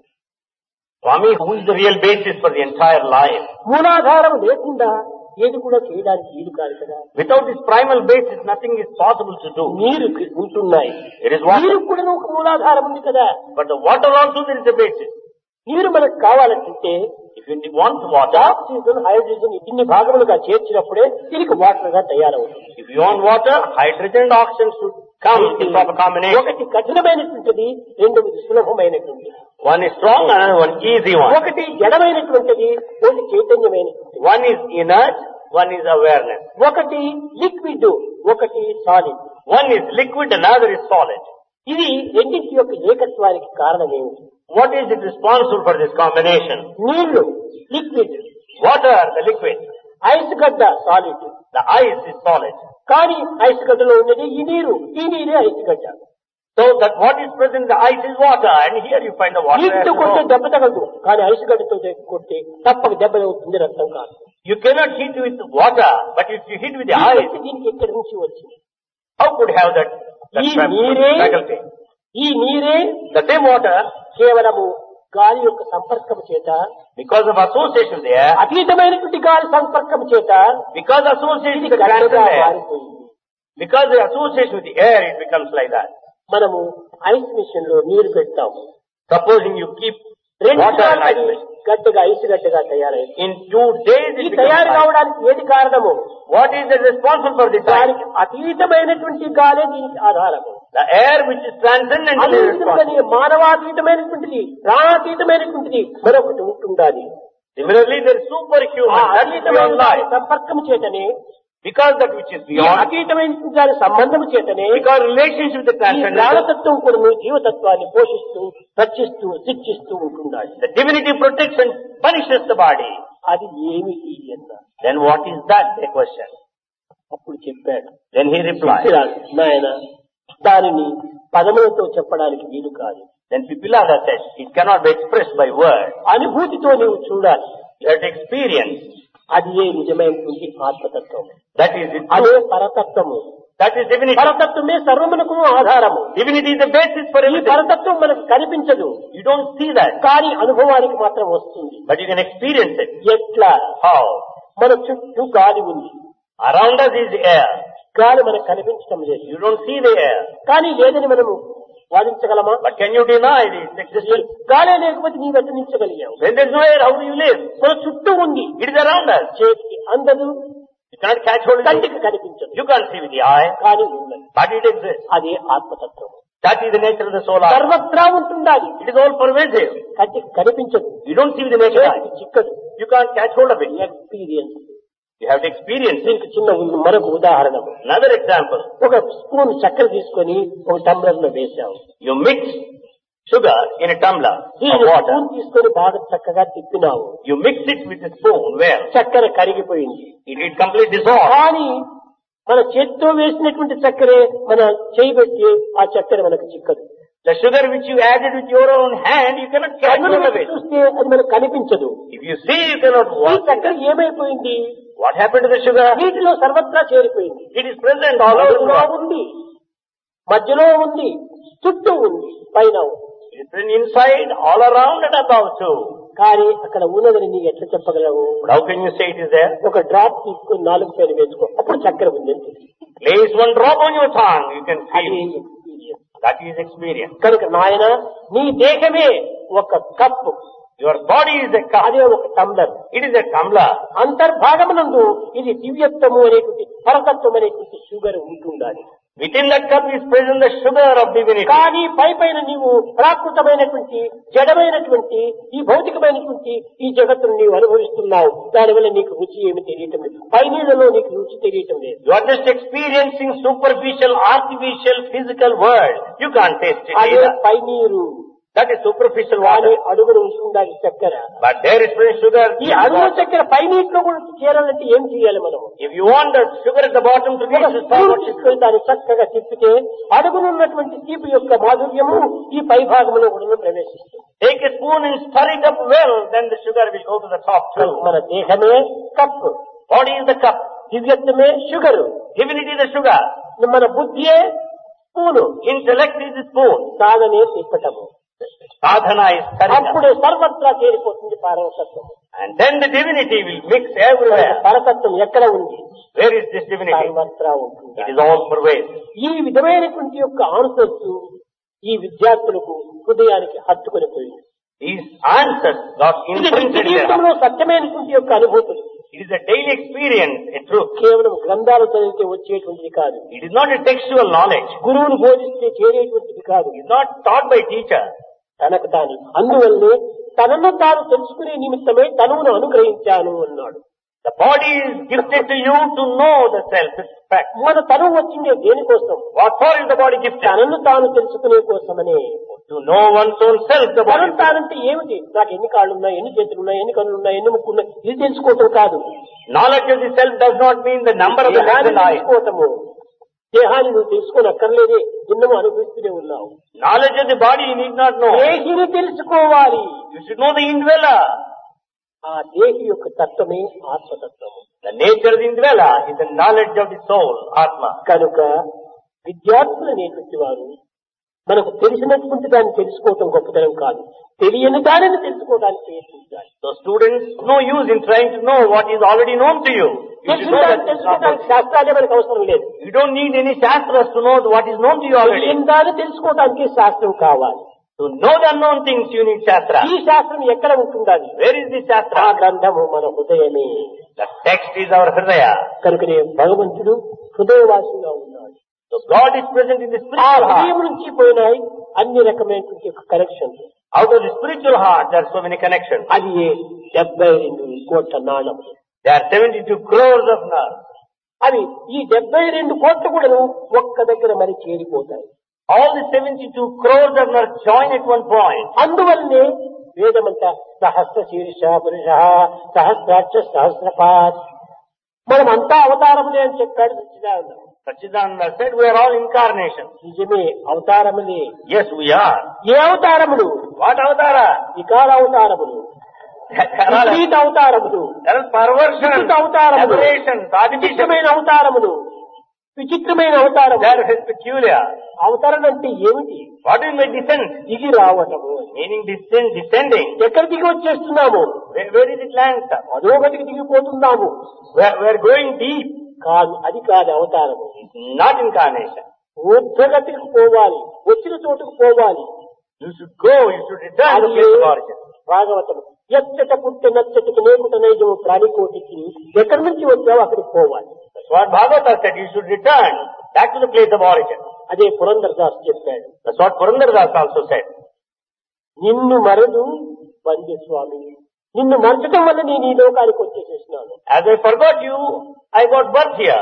Swami, who is the real basis for the entire life? మూలాధారం లేకుండా ఏది కూడా చేయడానికి వీలు కాదు కదా. Without this primal basis, nothing is possible to do. నీరు ఉంటున్నాయి, There is water. నీరు కూడా ఒక మూలాధారం ఉంది కదా. But the water also there is a basis. నీరు మనకు కావాలంటే If you want water, oxygen, hydrogen ఇన్ని భాగములుగా చేర్చినప్పుడే దీనికి వాటర్ గా తయారవుతుంది. if you want water, hydrogen and oxygen should come in proper combination. ఒకటి కఠినమైనటువంటిది, రెండవది సులభమైనటువంటిది. One is strong and another one easy one. ఒకటి జడమైనటువంటిది, ఒకటి చైతన్యమైనటువంటిది. One is inert, one is awareness. ఒకటి లిక్విడ్, ఒకటి solid. One is liquid, another is solid. ఇది రెండింటి యొక్క ఏకత్వానికి కారణం ఏమిటి? What is it responsible for this combination? నీళ్లు liquid, Water, the liquid. Ice గడ్డ solid. The ice is solid. కానీ ఐస్ గడ్డలో ఉన్నది ఈ నీరు, ఈ నీరే ఐస్ గడ్డ. So that what is present in the ice is water, and here you find the water. నీటితో as కొట్టే well. దెబ్బ తగలదు, కానీ ఐస్ గడ్డతో కొట్టే తప్పక దెబ్బ అవుతుంది, రక్తం కాదు. You cannot hit with water, but if you hit with the ఈ ice, వ్యక్తి దీనికి ఎక్కడి నుంచి వచ్చింది? how could have that, that ఈ నీరే faculty? ఈ నీరే The same water, కేవలము గాలి యొక్క సంపర్కం చేత, because of association with the air, అతీతమైనటువంటి గాలి సంపర్కం చేత because association ఇది with the గడ్డగా transcendent air, మారిపోయింది. because the association with the air, it becomes like that. మనము ఐస్ మిషన్ లో నీరు పెడతాము, Supposing you keep రెండు water in దినాలు ice అది machine, గడ్డగా ఐస్ గడ్డగా తయారైంది. in two days ఈ it becomes తయారు ice. కావడానికి ఏది కారణము? What is the responsible for this ice? దానికి అతీతమైనటువంటి గాలే దీనికి ఆధారము. The air which is transcendent అదే is responsible. విధంగానే మానవాతీతమైనటువంటిది, ప్రాణాతీతమైనటువంటిది మరొకటి ఉంటుండాలి. Similarly, there is ఆ superhuman, that is అతీతమైన beyond దాని life. సంపర్కం చేతనే, Because that which is ఈ beyond, అతీతమైన దాని సంబంధం చేతనే because relationship with the ఈ transcendent, ప్రాణతత్వం కూడా నువ్వు జీవతత్వాన్ని పోషిస్తూ, రక్షిస్తూ, శిక్షిస్తూ ఉంటుండాలి. the divinity protects and punishes the body. అది ఏమిటి అన్న Then what is that? A question. అప్పుడు చెప్పాడు. Then he replied. నాయన, దానిని పదములతో చెప్పడానికి వీలు కాదు, Then Pipilada said, it cannot be expressed by words. అనుభూతితో నీవు చూడాలి. You have to experience. అది ఏ నిజమైనటువంటి ఆత్మతత్వం, That is it. అదే పరతత్వము. That is divinity. పరతత్వమే సర్వమునకు ఆధారము. Divinity is the basis for ఈ everything. పరతత్వం మనకు కనిపించదు, You don't see that, కానీ అనుభవానికి మాత్రం వస్తుంది. but you can experience it. ఎట్లా? How? మన చుట్టూ గాలి ఉంది, Around us is air. గాలి మనకు కనిపించడం లేదు, You don't see the air. కానీ లేదని మనము వాదించగలమా? But can you deny its existence? గాలే లేకపోతే నీవు వెతనించగలిగావు. When there is no air, how do you live? మన చుట్టూ ఉంది, It is around us. చేతికి అందదు, You cannot catch hold of it. కంటికి కనిపించదు, You can't see with the eye, కానీ ఉన్నది. but it exists. అదే ఆత్మతత్వం. That is the nature of the soul. Atma. సర్వత్రా ఉంటుండాలి, It is all pervasive. కంటికి కనిపించదు, You don't see with the naked eye. చేతికి చిక్కదు. You can't catch hold of it. Experience. You have to experience it. దీనికి చిన్న మరొక ఉదాహరణ, Another example. ఒక స్పూన్ చక్కెర తీసుకొని ఒక టంబ్లర్ లో వేసావు. You mix sugar in a tumbler of దీన్ని water. స్పూన్ తీసుకొని బాగా చక్కగా తిప్పినావు, You mix it with a spoon. Well, చక్కెర కరిగిపోయింది. it is completely dissolved. కానీ మన చేత్తో వేసినటువంటి చక్కెరే మన చేయి పెట్టి ఆ చక్కెర మనకు చిక్కదు. The sugar which you added with your own hand, you cannot catch కన్నులు hold of పెట్టి it. చూస్తే అది మనకు కనిపించదు. If you see, you cannot ఈ watch చక్కెర it. ఏమైపోయింది? What happened to the sugar? నీటిలో సర్వత్రా చేరిపోయింది. It is present all over the అడుగులో world. ఉంది, మధ్యలో ఉంది, చుట్టూ ఉంది, పైన ఉంది. It is present inside, all around and above too. కానీ అక్కడ ఉన్నదని నీకు ఎట్లా చెప్పగలవు? But how can you say it is there? ఒక డ్రాప్ తీసుకొని నాలుగు పైన వేసుకో, అప్పుడు చక్కెర ఉంది అని తెలుసు. Place one drop on your tongue, you can అది feel. experience. That is experience. కనుక నాయన, నీ దేహమే ఒక cup, Your body is a cup. అదే ఒక tumbler. It is a tumbler. అంతర్భాగమునందు ఇది దివ్యత్వము అనేటువంటి పరతత్వం అనేటువంటి షుగర్ ఉంటుండాలి. Within that cup is present the sugar of divinity. కానీ పై పైన నీవు ప్రాకృతమైనటువంటి జడమైనటువంటి ఈ భౌతికమైనటువంటి ఈ జగత్తును నీవు అనుభవిస్తున్నావు. దానివల్ల నీకు రుచి ఏమి తెలియటం లేదు, పై నీళ్ళలో నీకు రుచి తెలియటం లేదు. You are just experiencing superficial, artificial, physical world. You can't taste it అదే either. పై నీరు, That is superficial కానీ water. అడుగులు ఉండాలి చక్కెర. But there is present sugar. ఈ అడుగు చక్కెర పై నీటిలో కూడా చేరాలంటే ఏం చేయాలి మనం? If you want the sugar at the bottom to reach ఒక the స్పూన్ top, తీసుకొని దాన్ని చక్కగా తిప్పితే అడుగునున్నటువంటి తీపి యొక్క మాధుర్యము ఈ పై భాగంలో కూడా ప్రవేశిస్తుంది. take a spoon and stir it up well, then the sugar will go to the top too. మన దేహమే cup, Body is the cup. దివ్యత్వమే sugar, Divinity is the sugar. మన బుద్ధియే spoon, Intellect is the spoon. సాధనే తిప్పటము. Sadhana is sarita. అప్పుడు సర్వత్రా చేరిపోతుంది పారవతత్వం. And then the divinity will mix everywhere. పరతత్వం ఎక్కడ ఉంది? Where is this divinity? సర్వత్రా ఉంటుంది. It is all pervasive. ఈ విధమైనటువంటి యొక్క ఆన్సర్స్ ఈ విద్యార్థులకు హృదయానికి హత్తుకొని పోయింది. These answers got ఇది imprinted నిత్య in their జీవితంలో heart. సత్యమైనటువంటి యొక్క అనుభూతులు. It is a daily experience, a truth. కేవలం గ్రంథాలు చదివితే వచ్చేటువంటిది కాదు. It is not a textual knowledge. గురువులు బోధిస్తే చేరేటువంటిది కాదు. It is not taught by teacher. తనకు తాను అందువల్లే తనను తాను తెలుసుకునే నిమిత్తమై తనువును అనుగ్రహించాను అన్నాడు. The body is gifted to you to know the self. It's fact. మన తనువు వచ్చిందే దేనికోసం? What for is the body gifted? తనను తాను తెలుసుకునే కోసమనే. To know one's own self, the body. తనను తానంటే ఏమిటి? నాకు ఎన్ని కాళ్ళు ఉన్నాయి, ఎన్ని చేతులు ఉన్నాయి, ఎన్ని కళ్ళు ఉన్నాయి, ఎన్ని ముక్కు ఉన్నాయి, ఇది తెలుసుకోవటం కాదు. Knowledge of the self does not mean the number of the legs దేహాన్ని and eyes. తెలుసుకోవటము. దేహాన్ని నువ్వు తెలుసుకొని అక్కర్లేదే, ఎన్నో అనుభవిస్తూనే ఉన్నావు. Knowledge of the body you need not know. దేహిని తెలుసుకోవాలి. You should know the indweller. ఆ దేహి యొక్క తత్వమే ఆత్మతత్వము. The nature of the indweller is the knowledge of the soul, Atma. కనుక విద్యార్థులు అనేటువంటి వారు మనకు తెలిసినటువంటి దాన్ని తెలుసుకోవటం గొప్పతనం కాదు, తెలియని దానిని తెలుసుకోవడానికి ప్రయత్నించాలి. So students, no use in trying to know what is already known to you. You should తెలిసిన know దాన్ని that it's not తెలుసుకోవడానికి శాస్త్రాలే మనకు అవసరం లేదు. You don't need any shastras to know what is known to you already. తెలియని దాన్ని తెలుసుకోవడానికి శాస్త్రం కావాలి. To know the unknown things you need shastra. ఈ శాస్త్రం ఎక్కడ ఉంటుందని? Where is this ఆ shastra? గ్రంథము మన హృదయమే. The text is our hridaya. కనుకనే భగవంతుడు హృదయవాసిగా ఉన్నాడు. So God is present in the ఆ spiritual హృదయం heart. నుంచి పోయినాయి అన్ని రకమైనటువంటి connections. Out of the spiritual heart there are so many connections. అది డెబ్బై రెండు కోట్ల నాణములు. There are seventy-two crores of nerves. అవి ఈ డెబ్బై రెండు కోట్లు కూడా ఒక్క దగ్గర మరి చేరిపోతాయి. All the seventy-two crores of nerves join at one point. అందువల్లనే వేదమంతా సహస్ర శీర్ష పురుష సహస్రాక్ష సహస్రపాత్ మనం అంతా అవతారములే అని చెప్పాడు Sachchidananda. Sachidananda said we are all incarnations. నిజమే, అవతారములే. Yes, we are. A అవతారములు? What avatara? వికార అవతారములు, విపరీత అవతారములు, There is perversion, వికృత అవతారములు, aberration, artificial. విచిత్రమైన అవతారములు, విచిత్రమైన అవతారములు. There is peculiar. అవతరణ అంటే ఏమిటి? What is my descent? దిగి రావటము. Meaning descend, descending. ఎక్కడ దిగి వచ్చేస్తున్నాము? Where, where is it land, sir? అధోగతికి దిగిపోతున్నాము. We are, we are going deep. కాదు, అది కాదు అవతారము. Not incarnation. ఊర్ధ్వగతికి పోవాలి, వచ్చిన చోటుకు పోవాలి. You should go, you should return to the place of origin. Bhagavatam ఎచ్చట పుట్టి నచ్చటికి లేకుట నైజము ప్రాణికోటికి ఎక్కడి నుంచి వచ్చావు అక్కడికి పోవాలి. That's what Bhagavata said, you should return back to the place of origin. అదే పురంధరదాస్ చెప్పాడు. That's what Purandaras also said. నిన్ను మరదు వంద్య స్వామి, నిన్ను మరచటం వల్ల నేను ఈ లోకానికి వచ్చేసేసినాను. As I forgot you, I got birth here.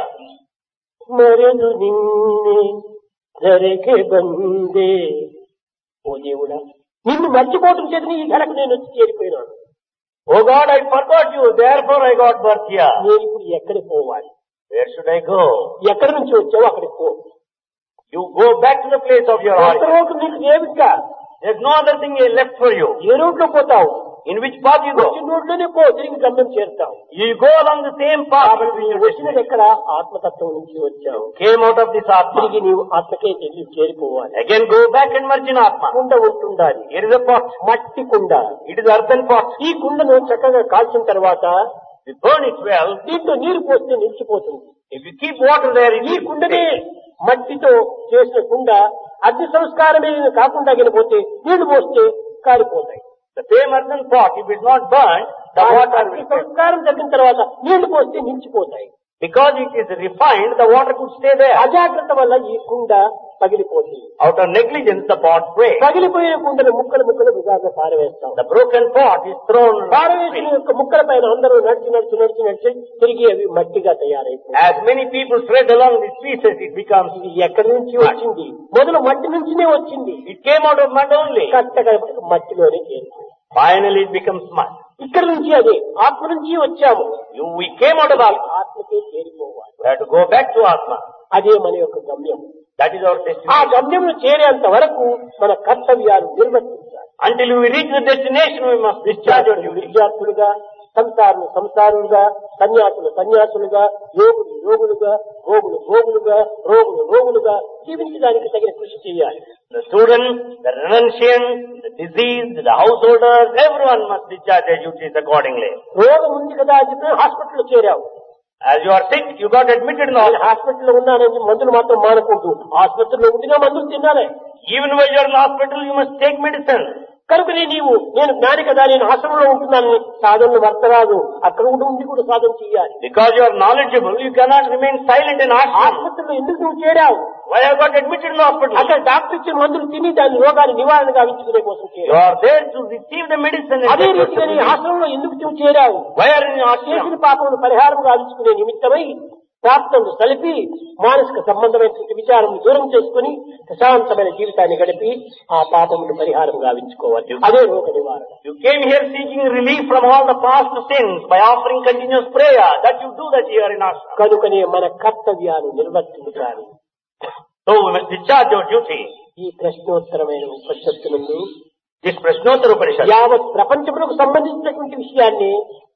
మరదు నిన్నే జరకే బందే. ఓ దేవుడా, నిన్ను మర్చిపోవటం చేత ఈ ధరకు నేను వచ్చి చేరిపోయినాను. Oh God, I forgot you, therefore I got birth here. నేను ఇప్పుడు ఎక్కడికి పోవాలి? Where should I go? ఎక్కడి నుంచి వచ్చావో అక్కడికి పో. You go back to the place of your origin. Road నీకు ఏమిటా? There's no other thing left for you. ఏ రోడ్లో పోతావు? In which path you go? వచ్చిన రోడ్లోనే పో, తిరిగి గమ్యం చేరుతావు. You go along the same path. కాబట్టి నీవు వచ్చినది ఎక్కడ? ఆత్మతత్వం నుంచి వచ్చావు. Came out of this Atma. తిరిగి నీవు ఆత్మకే తిరిగి చేరిపోవాలి. Again go back and merge in Atma. కుండ ఉంటుండాలి. Here is a pot. మట్టి కుండ. It is earthen pot. ఈ కుండను చక్కగా కాల్చిన తర్వాత You burn it well. దీంట్లో నీరు పోస్తే నిలిచిపోతుంది. If you keep water there, it ఈ will కుండనే stay. మట్టితో చేసిన కుండ అగ్ని సంస్కారమే కాకుండా పోతే నీళ్లు పోస్తే కాలిపోతాయి. The same earthen pot, if it is not burnt, the water అగ్ని will stay. సంస్కారం జరిగిన తర్వాత నీళ్లు పోస్తే నిలిచిపోతాయి. Because it is refined, the water could stay there. అజాగ్రత్త వల్ల ఈ కుండ పగిలిపోతుంది. Out of negligence, the pot breaks. పగిలిపోయిన కుండను ముక్కలు ముక్కలు విధాగా పారవేస్తాం. The broken pot is thrown. పారవేసిన యొక్క ముక్కల పైన అందరూ నడిచి నడిచి నడిచి నడిచి తిరిగి అవి మట్టిగా తయారైపోయి As many people tread along these pieces, it becomes. ఇది ఎక్కడి నుంచి వచ్చింది? మొదలు మట్టి నుంచినే వచ్చింది. It came out of mud only. కట్టగా మట్టిలోనే చేరింది. Finally, it becomes mud. ఇక్కడ నుంచి అదే ఆత్మ నుంచి వచ్చాము. You, we came out of Atma. ఆత్మకే చేరిపోవాలి. We have to go back to Atma. అదే మన యొక్క గమ్యం. That is our ఆ destination. గమ్యం చేరేంత వరకు మన కర్తవ్యాలు నిర్వర్తించాలి. Until we reach the destination, we must discharge our duty. విద్యార్థులుగా సంసారులు సంసారులుగా, సన్యాసులు సన్యాసులుగా, యోగులు యోగులుగా, భోగులు భోగులుగా, రోగులు రోగులుగా జీవించడానికి తగిన కృషి చేయాలి. The student, the renunciant, the diseased, the householders, everyone must discharge their duties accordingly. రోగం ఉంది కదా అని చెప్పి హాస్పిటల్లో చేరావు. As you are sick, you got admitted in the hospital. హాస్పిటల్లో ఉన్నానని మందులు మాత్రం మానకూడదు. ఆసుపత్రిలో ఉండినా మందులు తినాలే. Even when you are in the hospital, you must take medicine. కనుకనే నీవు నేను జ్ఞాని కదా నేను ఆశ్రమంలో ఉంటున్నానని సాధనలు వర్తరాదు. అక్కడ ఉండి ఉండి కూడా సాధన చేయాలి. Because you are knowledgeable, you cannot remain silent in ashram. ఆసుపత్రిలో ఎందుకు నువ్వు చేరావు? Why have you got admitted in the hospital? అక్కడ డాక్టర్ ఇచ్చిన మందులు తిని దాని రోగాన్ని నివారణ గావించుకునే కోసం You చేరావు. are there to receive the medicine. and అదే get రీతిగా నీ yourself ఆశ్రమంలో ఎందుకు నువ్వు చేరావు? healed. Why are you in the ashram? చేసిన పాపమును పరిహారం గావించుకునే నిమిత్తమై ప్రాప్తములు కలిపి మానసిక సంబంధమైనటువంటి విచారం దూరం చేసుకుని ప్రశాంతమైన జీవితాన్ని గడిపి ఆ పాపమును పరిహారం గావించుకోవాలి. అదే రోగ నివారణ. You came here seeking relief from all the past sins by offering continuous prayer. That you do that here in ashram. కనుకనే మన కర్తవ్యాలు నిర్వర్తించాలి. So we must discharge our duty. ఈ ప్రశ్నోత్తరమైన ఉపనిషత్తునందు This Prashnottara Upanishad. యావత్ ప్రపంచములకు సంబంధించినటువంటి విషయాన్ని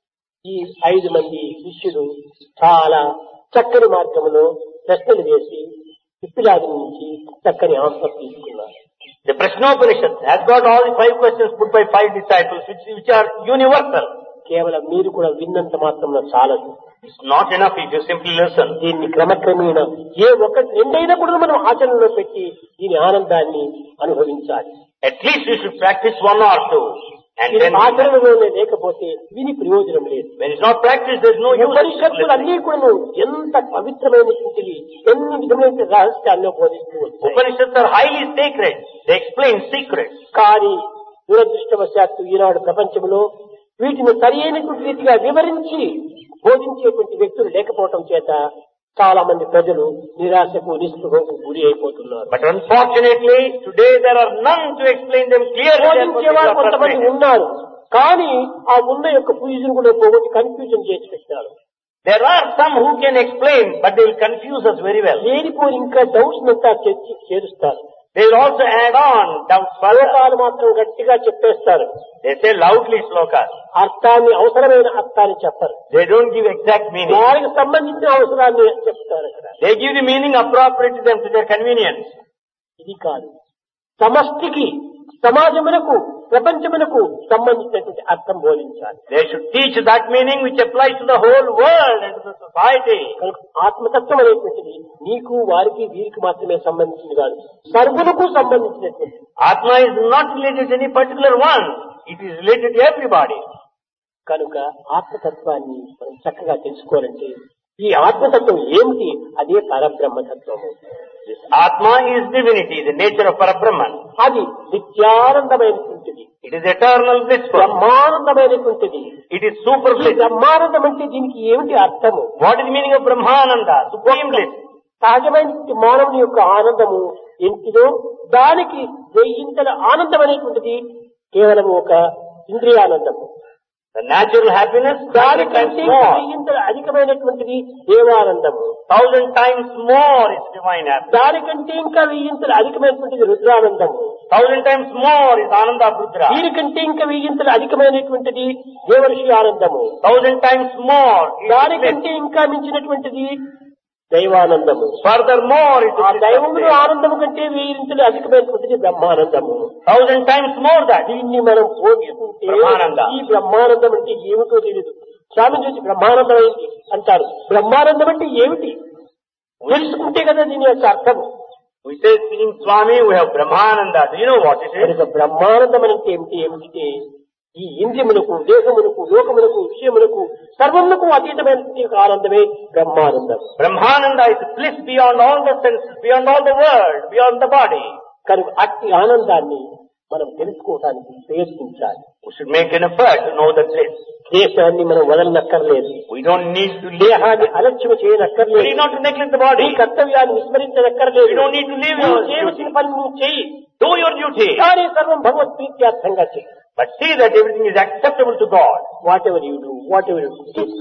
ఈ ఐదు మంది శిష్యులు చాలా చక్కని మార్గంలో ప్రశ్నలు వేసి పిప్పిలాది నుంచి చక్కని ఆన్సర్ తీసుకున్నారు. The Prashnopanishad has got all the five questions put by five disciples which, which are universal. కేవలం మీరు కూడా విన్నంత మాత్రంలో చాలదు. It's not enough if you simply listen. దీన్ని క్రమక్రమేణా ఏ ఒకటి రెండైనా కూడా మనం ఆచరణలో పెట్టి దీని ఆనందాన్ని అనుభవించాలి. At least you should practice one or two. And ఇది then ఆచరణలోనే లేకపోతే విని ప్రయోజనం లేదు. when it's not practiced, there's no use. ఉపనిషత్తులు అన్ని కూడా ఎంత పవిత్రమైనటువంటివి, ఎన్ని విధమైన రహస్యాల్లో బోధిస్తూ వచ్చాయి. Upanishads are highly sacred. They explain secrets. కానీ దురదృష్టవశాత్తు ఈనాడు ప్రపంచంలో వీటిని సరైనటువంటి రీతిగా వివరించి బోధించేటువంటి వ్యక్తులు లేకపోవటం చేత చాలా మంది ప్రజలు నిరాశకు నిస్పృహకు గురి అయిపోతున్నారు. But unfortunately, today there are none to explain them clearly. బోధించేవారు కొంతమంది ఉన్నారు, కానీ ఆ ఉన్న యొక్క ఫ్యూజన్ కూడా పోగొట్టి కన్ఫ్యూజన్ చేసి పెట్టారు. There are some who can explain, but they will confuse us very well. లేనిపోయి ఇంకా డౌట్స్ అంతా తెచ్చి చేరుస్తారు. They will also add on doubts further. శ్లోకాలు మాత్రం గట్టిగా చెప్పేస్తారు. They say loudly slokas. అర్థాన్ని అవసరమైన అర్థాన్ని చెప్పరు. They don't give exact meaning. వారికి సంబంధించిన అవసరాన్ని చెప్తారు. అక్కడ They give the meaning appropriate to them, to their convenience. ఇది కాదు, సమష్టికి సమాజమునకు ప్రపంచమునకు సంబంధించినటువంటి అర్థం బోధించాలి. They should teach that meaning which applies to the whole world and to the society. ఆత్మతత్వం అనేటువంటిది నీకు వారికి వీరికి మాత్రమే సంబంధించింది కాదు, సర్వులకు సంబంధించినటువంటి. Atma is not related to any particular one. It is related to everybody. కనుక ఆత్మతత్వాన్ని మనం చక్కగా తెలుసుకోవాలంటే ఈ ఆత్మతత్వం ఏమిటి? అదే పరబ్రహ్మతత్వము. This Atma is divinity, the nature of Parabrahman. అది నిత్యానందమైనటువంటిది, It is eternal blissful. బ్రహ్మానందమైనటువంటిది. It is super ఈ bliss. బ్రహ్మానందం అంటే దీనికి ఏమిటి అర్థము? What is the meaning of Brahmananda? Supreme bliss. సహజమైన మానవుని యొక్క ఆనందము ఎంటిదో దానికి వెయ్యింతల ఆనందం అనేటువంటిది కేవలం ఒక ఇంద్రియానందము. The natural happiness, thousand times దానికంటే more. వెయ్యింతల అధికమైనటువంటిది దేవానందము. Thousand times more is divine happiness. దానికంటే ఇంకా వెయ్యింతల అధికమైనటువంటిది రుద్రానందము. Thousand times more is Ananda Rudra. దీనికంటే ఇంకా వెయ్యింతల అధికమైనటువంటిది దేవర్షి ఆనందము. Thousand times more is bliss. దానికంటే ఇంకా మించినటువంటిది దైవానందము. Furthermore is ఆ the దైవములు bliss of ఆనందము కంటే వెయ్యింతలు అధికమైనటువంటిది Brahmanandam. faith. Thousand times more that. దీన్ని మనం పోల్చుకుంటే బ్రహ్మానంద. ఈ బ్రహ్మానందం అంటే ఏమిటో తెలియదు. స్వామి చూసి బ్రహ్మానందం ఏంటి అంటారు. బ్రహ్మానందం అంటే ఏమిటి తెలుసుకుంటే కదా దీని యొక్క అర్థము. We say, seeing Swami, we have Brahmananda. Do you know what it is? కనుక బ్రహ్మానందం అంటే ఏమిటి ఏమిటి ఈ ఇంద్రియములకు దేహములకు లోకములకు విషయములకు సర్వములకు అతీతమైన ఆనందమే Brahmanandam. Brahmananda is bliss beyond all the senses, beyond all the world, beyond the body. కనుక అట్టి ఆనందాన్ని మనం తెలుసుకోవడానికి ప్రయత్నించాలి. We should make an effort to know the bliss. దేశాన్ని మనం వదలనక్కర్లేదు, We don't need to leave. దేహాన్ని అలక్ష్యం We చేయనక్కర్లేదు, need not to neglect the నీ body. కర్తవ్యాన్ని విస్మరించనక్కర్లేదు. We don't need to leave నువ్వు your చేయవలసిన duty. పని నువ్వు చెయ్యి, Do your duty. కానీ సర్వం భగవత్ ప్రీత్యార్థంగా చెయ్యి. But see that everything is acceptable to God. Whatever you do, whatever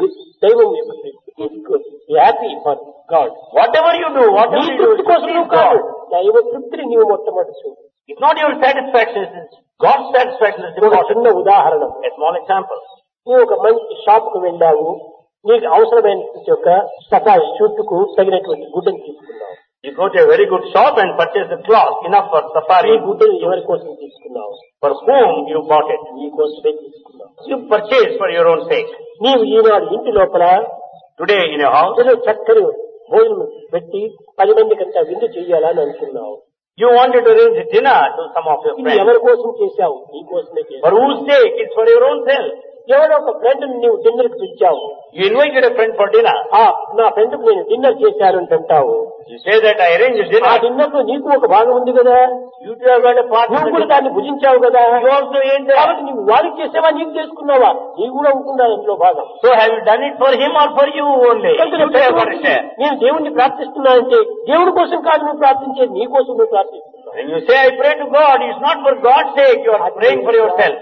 దైవం happy for God. Whatever you do, నీ whatever you do, తృప్తి కోసం please నువ్వు కాదు, God. దైవ తృప్తిని నీవు మొట్టమొదటి. It's not your satisfaction, it's God's satisfaction that's ఒక important. చిన్న ఉదాహరణ, A small example. నువ్వు ఒక మంచి షాప్ కు వెళ్ళావు, నీకు అవసరమైనటువంటి ఒక సఫాయి షూట్కు తగినటువంటి గుడ్డను తీసుకున్నావు. You go to a very good shop and purchase the cloth enough for ఈ safari. గుడ్డను ఎవరి కోసం తీసుకున్నావు? For whom you bought it? నీ కోసమే తీసుకున్నావు. You purchase for your own sake. నీవు ఈనాడు ఇంటి లోపల Today in your house, ఏదో చక్కని భోజనం పెట్టి పది మందికంతా విందు చెయ్యాలని అనుకున్నావు. you wanted to arrange dinner to some of your ఇది friends. ఎవరి కోసం చేశావు? నీ కోసమే For చేశావు. whose sake? It's for your own self. ఎవరో ఒక ఫ్రెండ్ నీవు డిన్నర్ కి పిలిచావు. You invited a friend for dinner. ఆ నా ఫ్రెండ్ కు నేను డిన్నర్ చేశాను అని అంటావు. You say that I arranged ఆ dinner. డిన్నర్ లో నీకు ఒక భాగం ఉంది కదా, You too have got a part in నువ్వు the కూడా dinner. దాన్ని భుజించావు కదా. You also ate there. కాబట్టి నువ్వు వారికి చేసావా, నీకు చేసుకున్నావా? నీకు కూడా ఉంటుందా ఇంట్లో భాగం. So have you done it for him or for you only? కనుక You too have got a share. నేను దేవుణ్ణి ప్రార్థిస్తున్నానంటే దేవుడి కోసం కాదు నువ్వు ప్రార్థించేది, నీ కోసం నువ్వు ప్రార్థిస్తున్నావు. When you say I pray to God, it's not for God's sake, you are praying for yourself.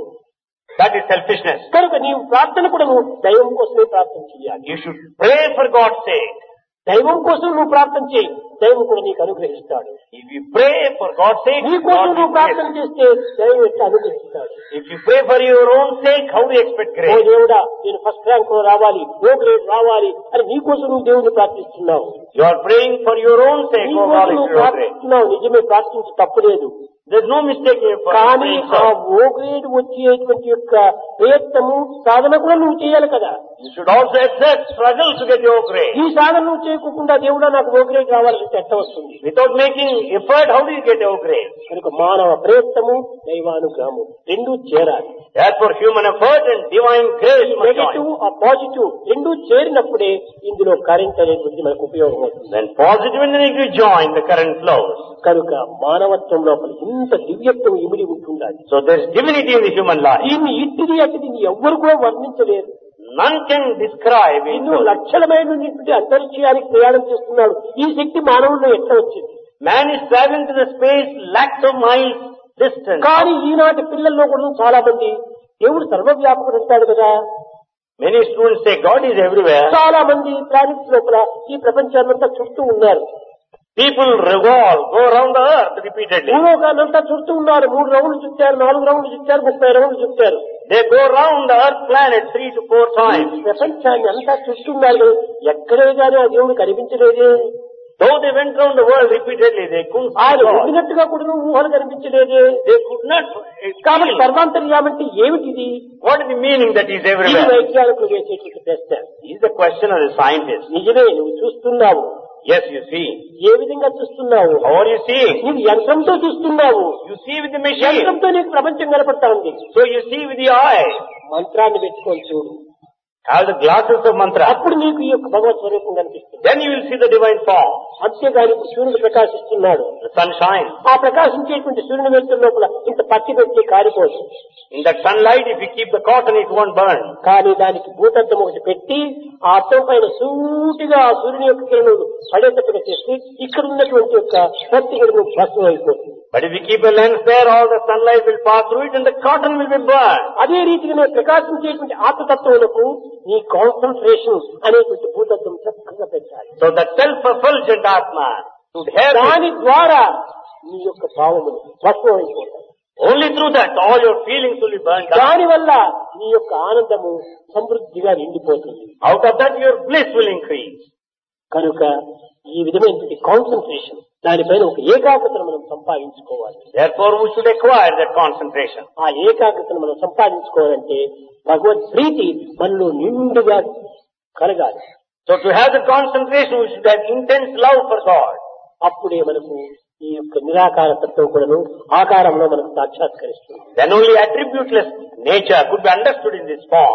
That is selfishness. కనుక నీవు ప్రార్థన కూడా నువ్వు దైవం కోసమే ప్రార్థన చేయాలి. You should pray for God's sake. దైవం కోసం నువ్వు ప్రార్థన చేయి, దైవం కూడా నీకు అనుగ్రహిస్తాడు. If you pray for God's sake, నీ కోసం God నువ్వు will ప్రార్థన bless. చేస్తే దైవం ఎట్లా అనుగ్రహిస్తాడు. If you pray for your own sake, how do you expect oh grace? దేవుడా నేను ఫస్ట్ ర్యాంక్ లో రావాలి, ఓ గ్రేడ్ రావాలి అని నీ కోసం నువ్వు దేవుడిని ప్రార్థిస్తున్నావు. You are praying for your own sake, నీ oh కోసం God, నువ్వు it's your grace. ప్రార్థిస్తున్నావు, నిజమే, ప్రార్థించి తప్పులేదు. There's no mistake here for కానీ praying ఆ so. ఓ గ్రేడ్ వచ్చేటువంటి యొక్క ప్రయత్నము సాధన కూడా నువ్వు చేయాలి కదా. You should also exert struggle to get your grace. ఈ సాధన నువ్వు చేయకుండా దేవుడా నాకు ఓ గ్రేడ్ రావాలంటే ఎట్ట వస్తుంది? Without making effort, how do you get your grace? కనుక మానవ ప్రయత్నము దైవానుగ్రహము రెండూ చేరాలి. Therefore, human effort and divine grace must negative join. ఆ పాజిటివ్ రెండూ చేరినప్పుడే ఇందులో కరెంట్ అనేటువంటిది మనకు ఉపయోగం అవుతుంది. Then positive and negative join, the current flows. కనుక మానవత్వం లోపల ఇంత దివ్యత్వం ఇమిడి ఉంటుండాలి. So there's divinity in the human life. దీన్ని ఇట్టిది అట్టిది ఎవ్వరు కూడా వర్ణించలేరు. None can describe it. ఎన్నో లక్షలమైనటువంటి అంతరిక్షయానికి ప్రయాణం చేస్తున్నాడు. ఈ శక్తి మానవుల్లో ఎట్లా వచ్చింది? Man is traveling to the space lakhs of miles distance. కానీ ఈనాటి పిల్లల్లో కూడా చాలా మంది దేవుడు సర్వవ్యాపకుడు అంటాడు కదా. Many students say God is everywhere. చాలా మంది ప్లానెట్స్ లోపల ఈ ప్రపంచాన్నంతా చుట్టూ ఉన్నారు. People revolve, go around the earth repeatedly. భూలోకాన్నంతా చుట్టూ ఉన్నారు. మూడు రౌండ్లు చుట్టారు, నాలుగు రౌండ్లు చుట్టారు, ముప్పై రౌండ్లు చుట్టారు. They go around the earth planet three to four times. ప్రపంచాన్ని అంతా చూస్తున్నారు, ఎక్కడే కానీ ఆ దేవుడు కనిపించలేదే. Though they went around the world repeatedly, they couldn't see ఆయన God. ఉండినట్టుగా కూడా ఊహలు కనిపించలేదే. They could not కాబట్టి feel. సర్వాంతర్యామంటే ఏమిటిది? What is the meaning that He is ఇది everywhere? వైజ్ఞానికులు వేసేటువంటి ప్రశ్న. Is the question of the scientist. నిజమే, నువ్వు చూస్తున్నావు. Yes, you see. ఏ విధంగా చూస్తున్నావు? How are you seeing? నీవు యంత్రంతో చూస్తున్నావు. You see with the machine. యంత్రంతో నీకు ప్రపంచం కనపడతా ఉంది. So you see with the eye. మంత్రాన్ని పెట్టుకొని చూడు, Have the glasses of mantra. అప్పుడు నీకు ఈ యొక్క భగవత్ స్వరూపం కనిపిస్తుంది. Then you will see the divine form. అంతేగాని ఇప్పుడు సూర్యుడు ప్రకాశిస్తున్నాడు. The sun shines. ఆ ప్రకాశించేటువంటి సూర్యుని వెళ్తున్న లోపల ఇంత పత్తి పెట్టి కారిపోదు. In that sunlight, if you keep the cotton, it won't burn. కానీ దానికి భూతత్వం ఒకటి పెట్టి ఆ అర్థం పైన సూటిగా ఆ సూర్యుని యొక్క కిరణులు పడేటట్టుగా చేసి ఇక్కడ ఉన్నటువంటి యొక్క పత్తి కిరణం భస్మం అయిపోతుంది. But if you keep a lens there, all the sunlight will pass through it and the cotton will be burned. అదే రీతిగా ప్రకాశించేటువంటి ఆత్మతత్వములకు నీ కాన్సన్ట్రేషన్ అనేటువంటి భూతత్వం చక్కగా పెట్టాలి. So that self-effulgent Atma should have దాని ద్వారా నీ యొక్క భావములు భస్మం అయిపోతాయి. only through that all your feelings will be burned out. దాని వల్ల నీ యొక్క ఆనందము సమృద్ధిగా నిండిపోతుంది. Out of that your bliss will increase. కనుక ఈ విధమైనటువంటి కాన్సన్ట్రేషన్ దానిపైన ఒక ఏకాగ్రతను మనం సంపాదించుకోవాలి. Therefore we should acquire that concentration. ఆ ఏకాగ్రతను మనం సంపాదించుకోవాలంటే భగవత్ ప్రీతి మనలో నిండుగా కలగాలి. So to have the concentration, we should have intense love for God. అప్పుడే మనకు ఈ యొక్క నిరాకార తత్వం కూడాను ఆకారంలో మనకు సాక్షాత్కరిస్తుంది. Then only attributeless nature could be understood in this form.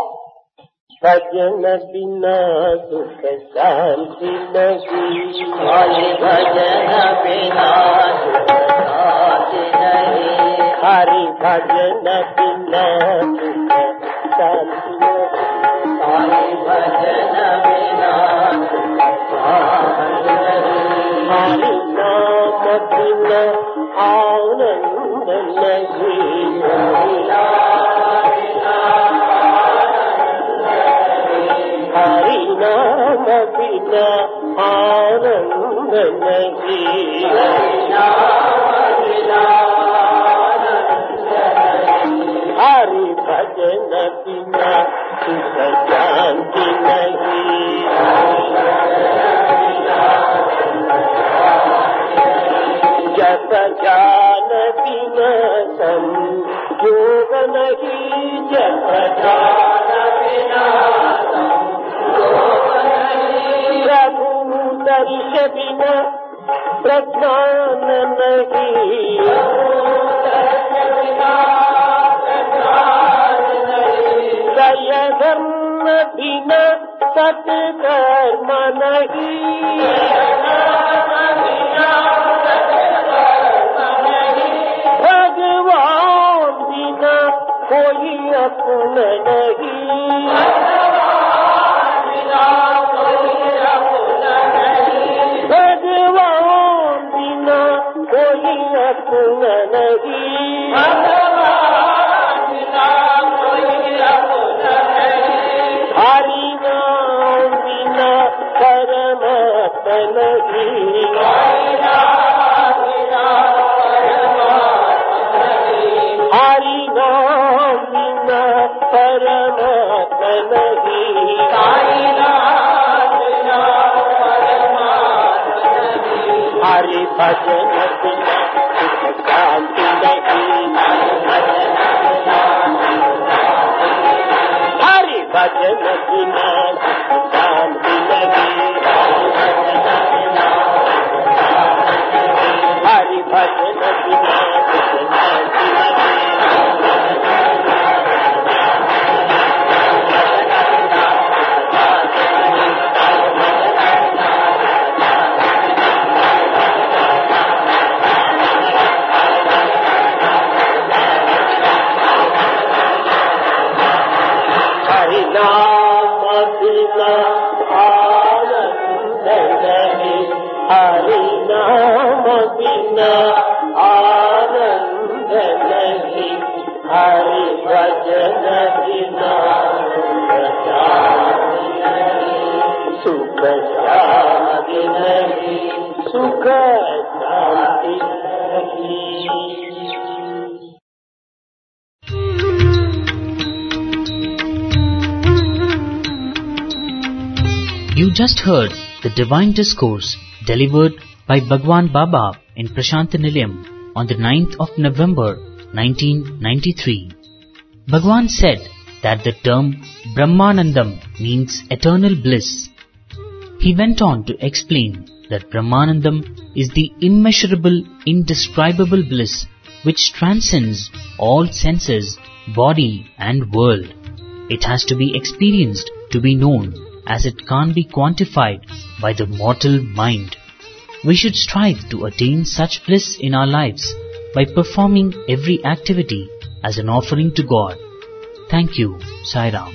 భజన బినా సుఖ శాంతి నహి, హరి భజన బినా సుఖ శాంతి నహి, హరి భజన బినా సుఖ శాంతి నహి, హరి భజన బినా సుఖ శాంతి నహి, హరి నామ బినా ఆనంద నహి, హరి నామ బినా ఆనంద నహి, హరి భజన బినా सुख शांति नहीं। जप ज्ञान बिन संयोग नहीं, जप ज्ञान बिना संयोग नहीं। प्रभु दर्श बिना प्रज्ञान नहीं, दय धर्म बिना सत्कर्म नहीं, भगवान बिना कोई अपना नहीं, भगवान बिना कोई अपना नहीं, हरि नाम बिना परमात्मा नहीं, हरि नाम बिना परमात्मा नहीं, हरि भजन बिना सुख शांति नहीं, हरि भजन बिना सुख शांति नहीं, हरि भजन बिना सुख शांति नहीं। हरि नाम बिना आनंद नहीं, हरि नाम बिना आनंद नहीं, हरि भजन बिना सुख शांति नहीं, सुख शांति नहीं। You just heard the divine discourse delivered by Bhagwan Baba in Prashantanilayam on the ninth of November nineteen ninety-three. Bhagwan said that the term Brahmanandam means eternal bliss. He went on to explain that Brahmanandam is the immeasurable, indescribable bliss which transcends all senses, body and world. It has to be experienced to be known, as it can't be quantified by the mortal mind. We should strive to attain such bliss in our lives by performing every activity as an offering to God. Thank you, Sai Ram.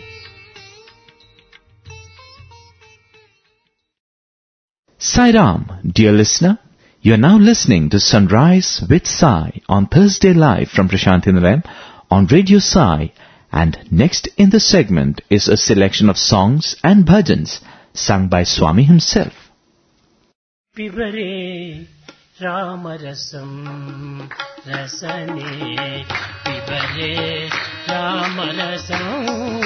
Sai Ram, dear listener, you are now listening to Sunrise with Sai on Thursday live from Prashantanilayam on Radio Sai. And next in the segment is a selection of songs and bhajans sung by Swami himself. Pibare Ramarasam Rasane, Pibare Ramarasam,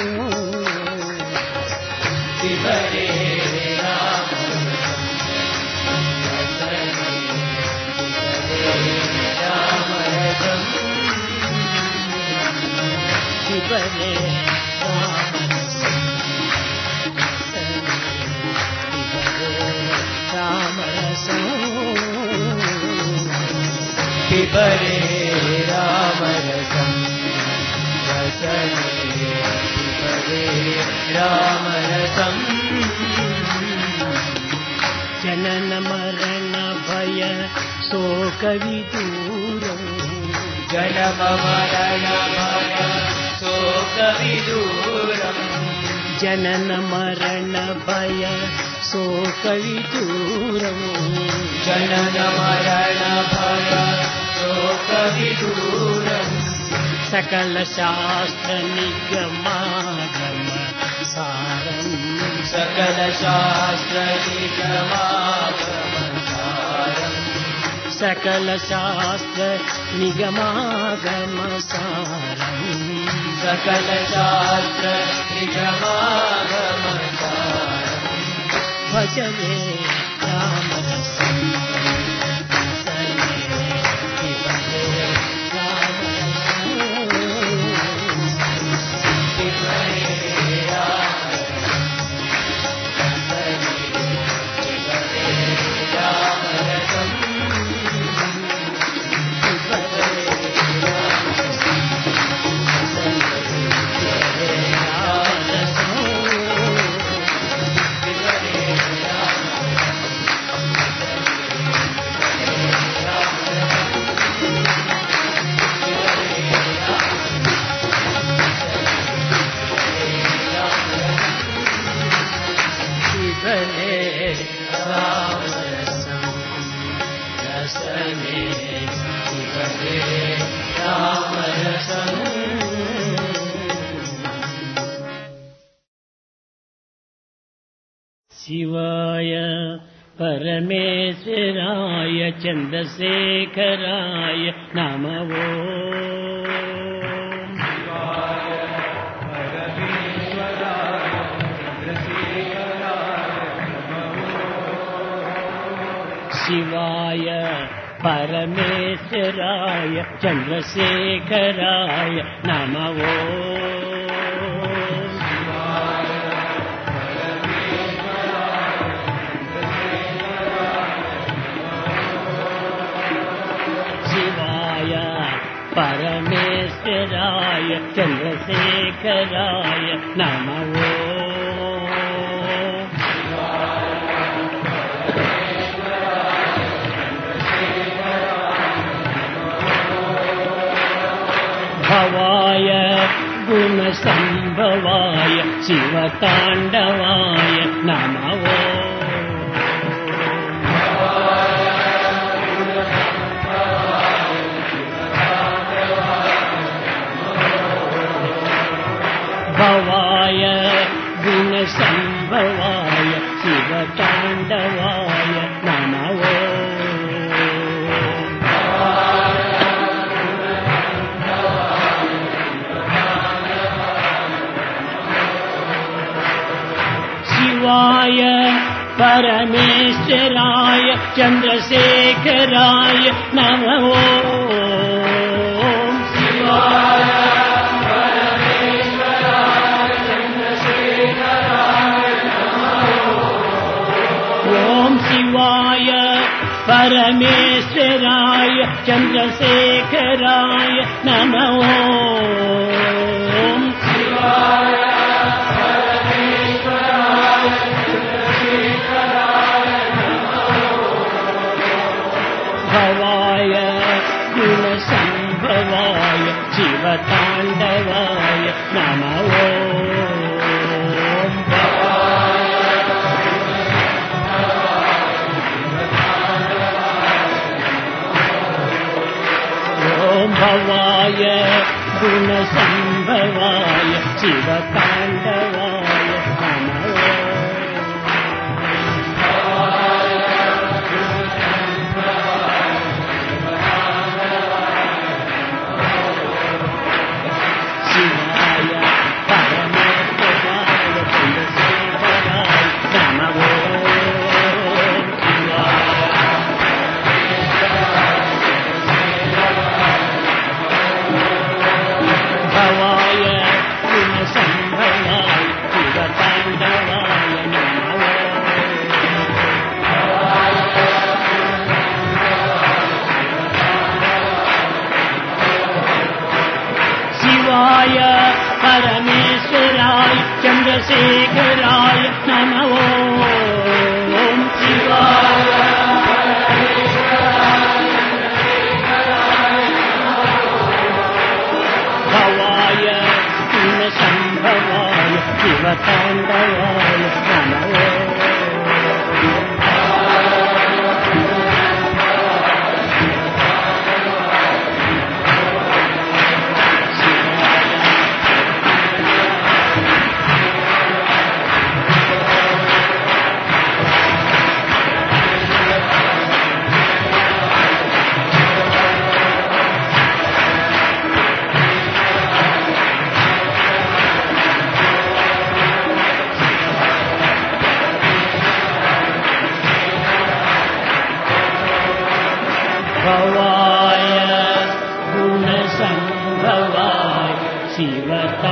Pibare Ramarasam Rasane, Pibare Ramarasam, Pibare Ramarasam Rasane, Pibare Ramarasam Rasane, Pibare Ramarasam, Janana Marana Bhaya Soka Viduram, Janama Marana Bhaya Soka Viduram, Janana Marana Bhaya Soka Viduram, Janana Marana Bhaya Soka Viduram, Sakala Shastra Nigamagama Saram, Sakala Shastra Nigamagama Saram, Sakala Shastra Nigamagama Saram, सकल शास्त्र निगमागमसारम् भजने राम रसं शिवाय परमेश्वराय चन्द्रशेखराय नमः शिवाय परमेश्वराय चन्द्रशेखराय नमः परमेश्वराय चन्द्रशेखराय नमः भवाय गुणसम्भवाय शिवताण्डवाय नमः भवाय गुणसम्भवाय शिवताण्डवाय नमः शिवाय परमेश्वराय चन्द्रशेखराय नमः शिवाय शिवाय परमेश्वराय चन्द्रशेखराय नमः शिवाय परमेश्वराय चन्द्रशेखराय नमः भवाय गुणसम्भवाय शिवताण्डवाय नमः भवाय गुणसम्भवाय शिवताण्डवाय नमः शिवाय परमेश्वराय चन्द्रशेखराय नमः भवाय गुणसम्भवाय शिवताण्डवाय नमः शिवाय परमेश्वराय चन्द्रशेखराय नमः शिवाय भवाय गुणसम्भवाय शिवताण्डवाय नमः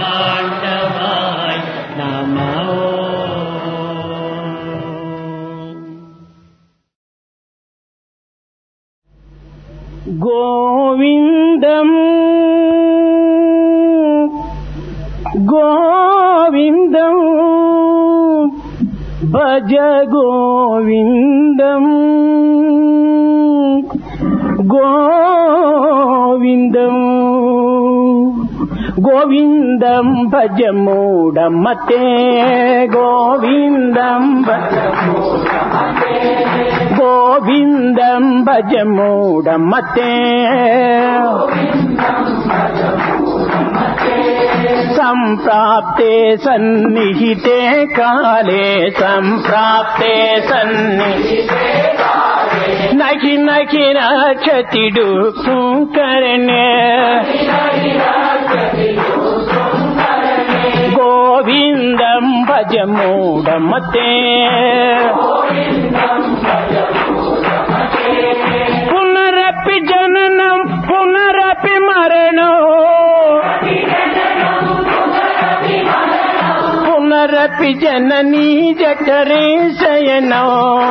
तांडवाय नमः गोविंदम गोविंदम भज गोविंदम गोविंदम गोविंदम भज मूढ़मते गोविंदम भज गोविंदम भज मूढ़मते संप्राप्ते सन्निहिते काले संप्राप्ते सन्निहिते काले नखि नखि रक्षति दुःखं करणे गोविंदम भज मूढ़मते पुनरपि जननं पुनरपि मरणं पुनरपि जननी जठरे शयनं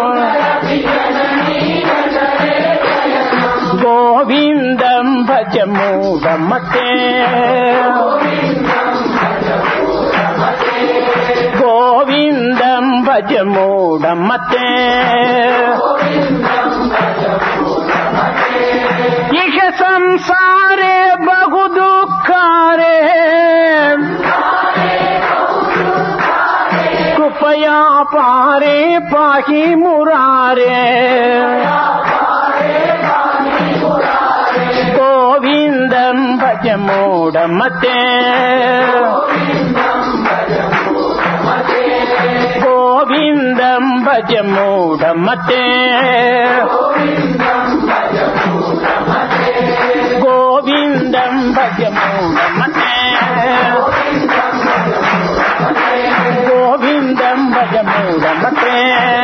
गोविंदम भज मूढ़मते गोविंदम भज मूढ़मते इह संसारे बहु दुःखारे कृपया पारे पाहि मुरारे गोविंदम भज मूढ़मते गोविंदम भज मूढ़मते गोविंदम भज मूढ़मते गोविंदम भज मूढ़मते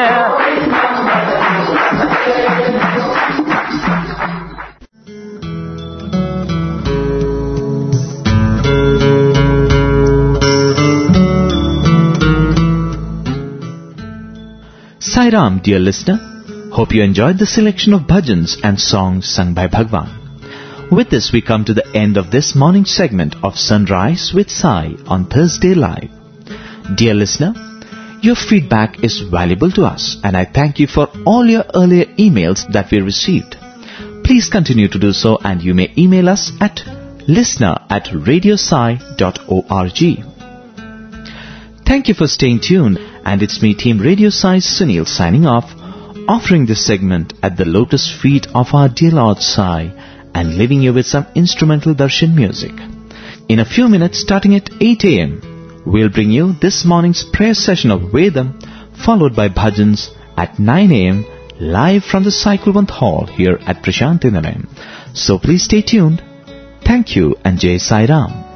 Sai Ram, dear listener. Hope you enjoyed the selection of bhajans and songs sung by Bhagwan. With this, we come to the end of this morning segment of Sunrise with Sai on Thursday Live. Dear listener, your feedback is valuable to us, and I thank you for all your earlier emails that we received. Please continue to do so, and you may email us at listener at radiosai dot org. Thank you for staying tuned, and it's me, Team Radio Sai Sunil, signing off, offering this segment at the lotus feet of our dear Lord Sai, and leaving you with some instrumental darshan music. In a few minutes, starting at eight a.m., we'll bring you this morning's prayer session of Vedam, followed by bhajans at nine a.m., live from the Cyclevant Hall here at Prashanthi Nilayam. So please stay tuned. Thank you, and Jai Sai Ram.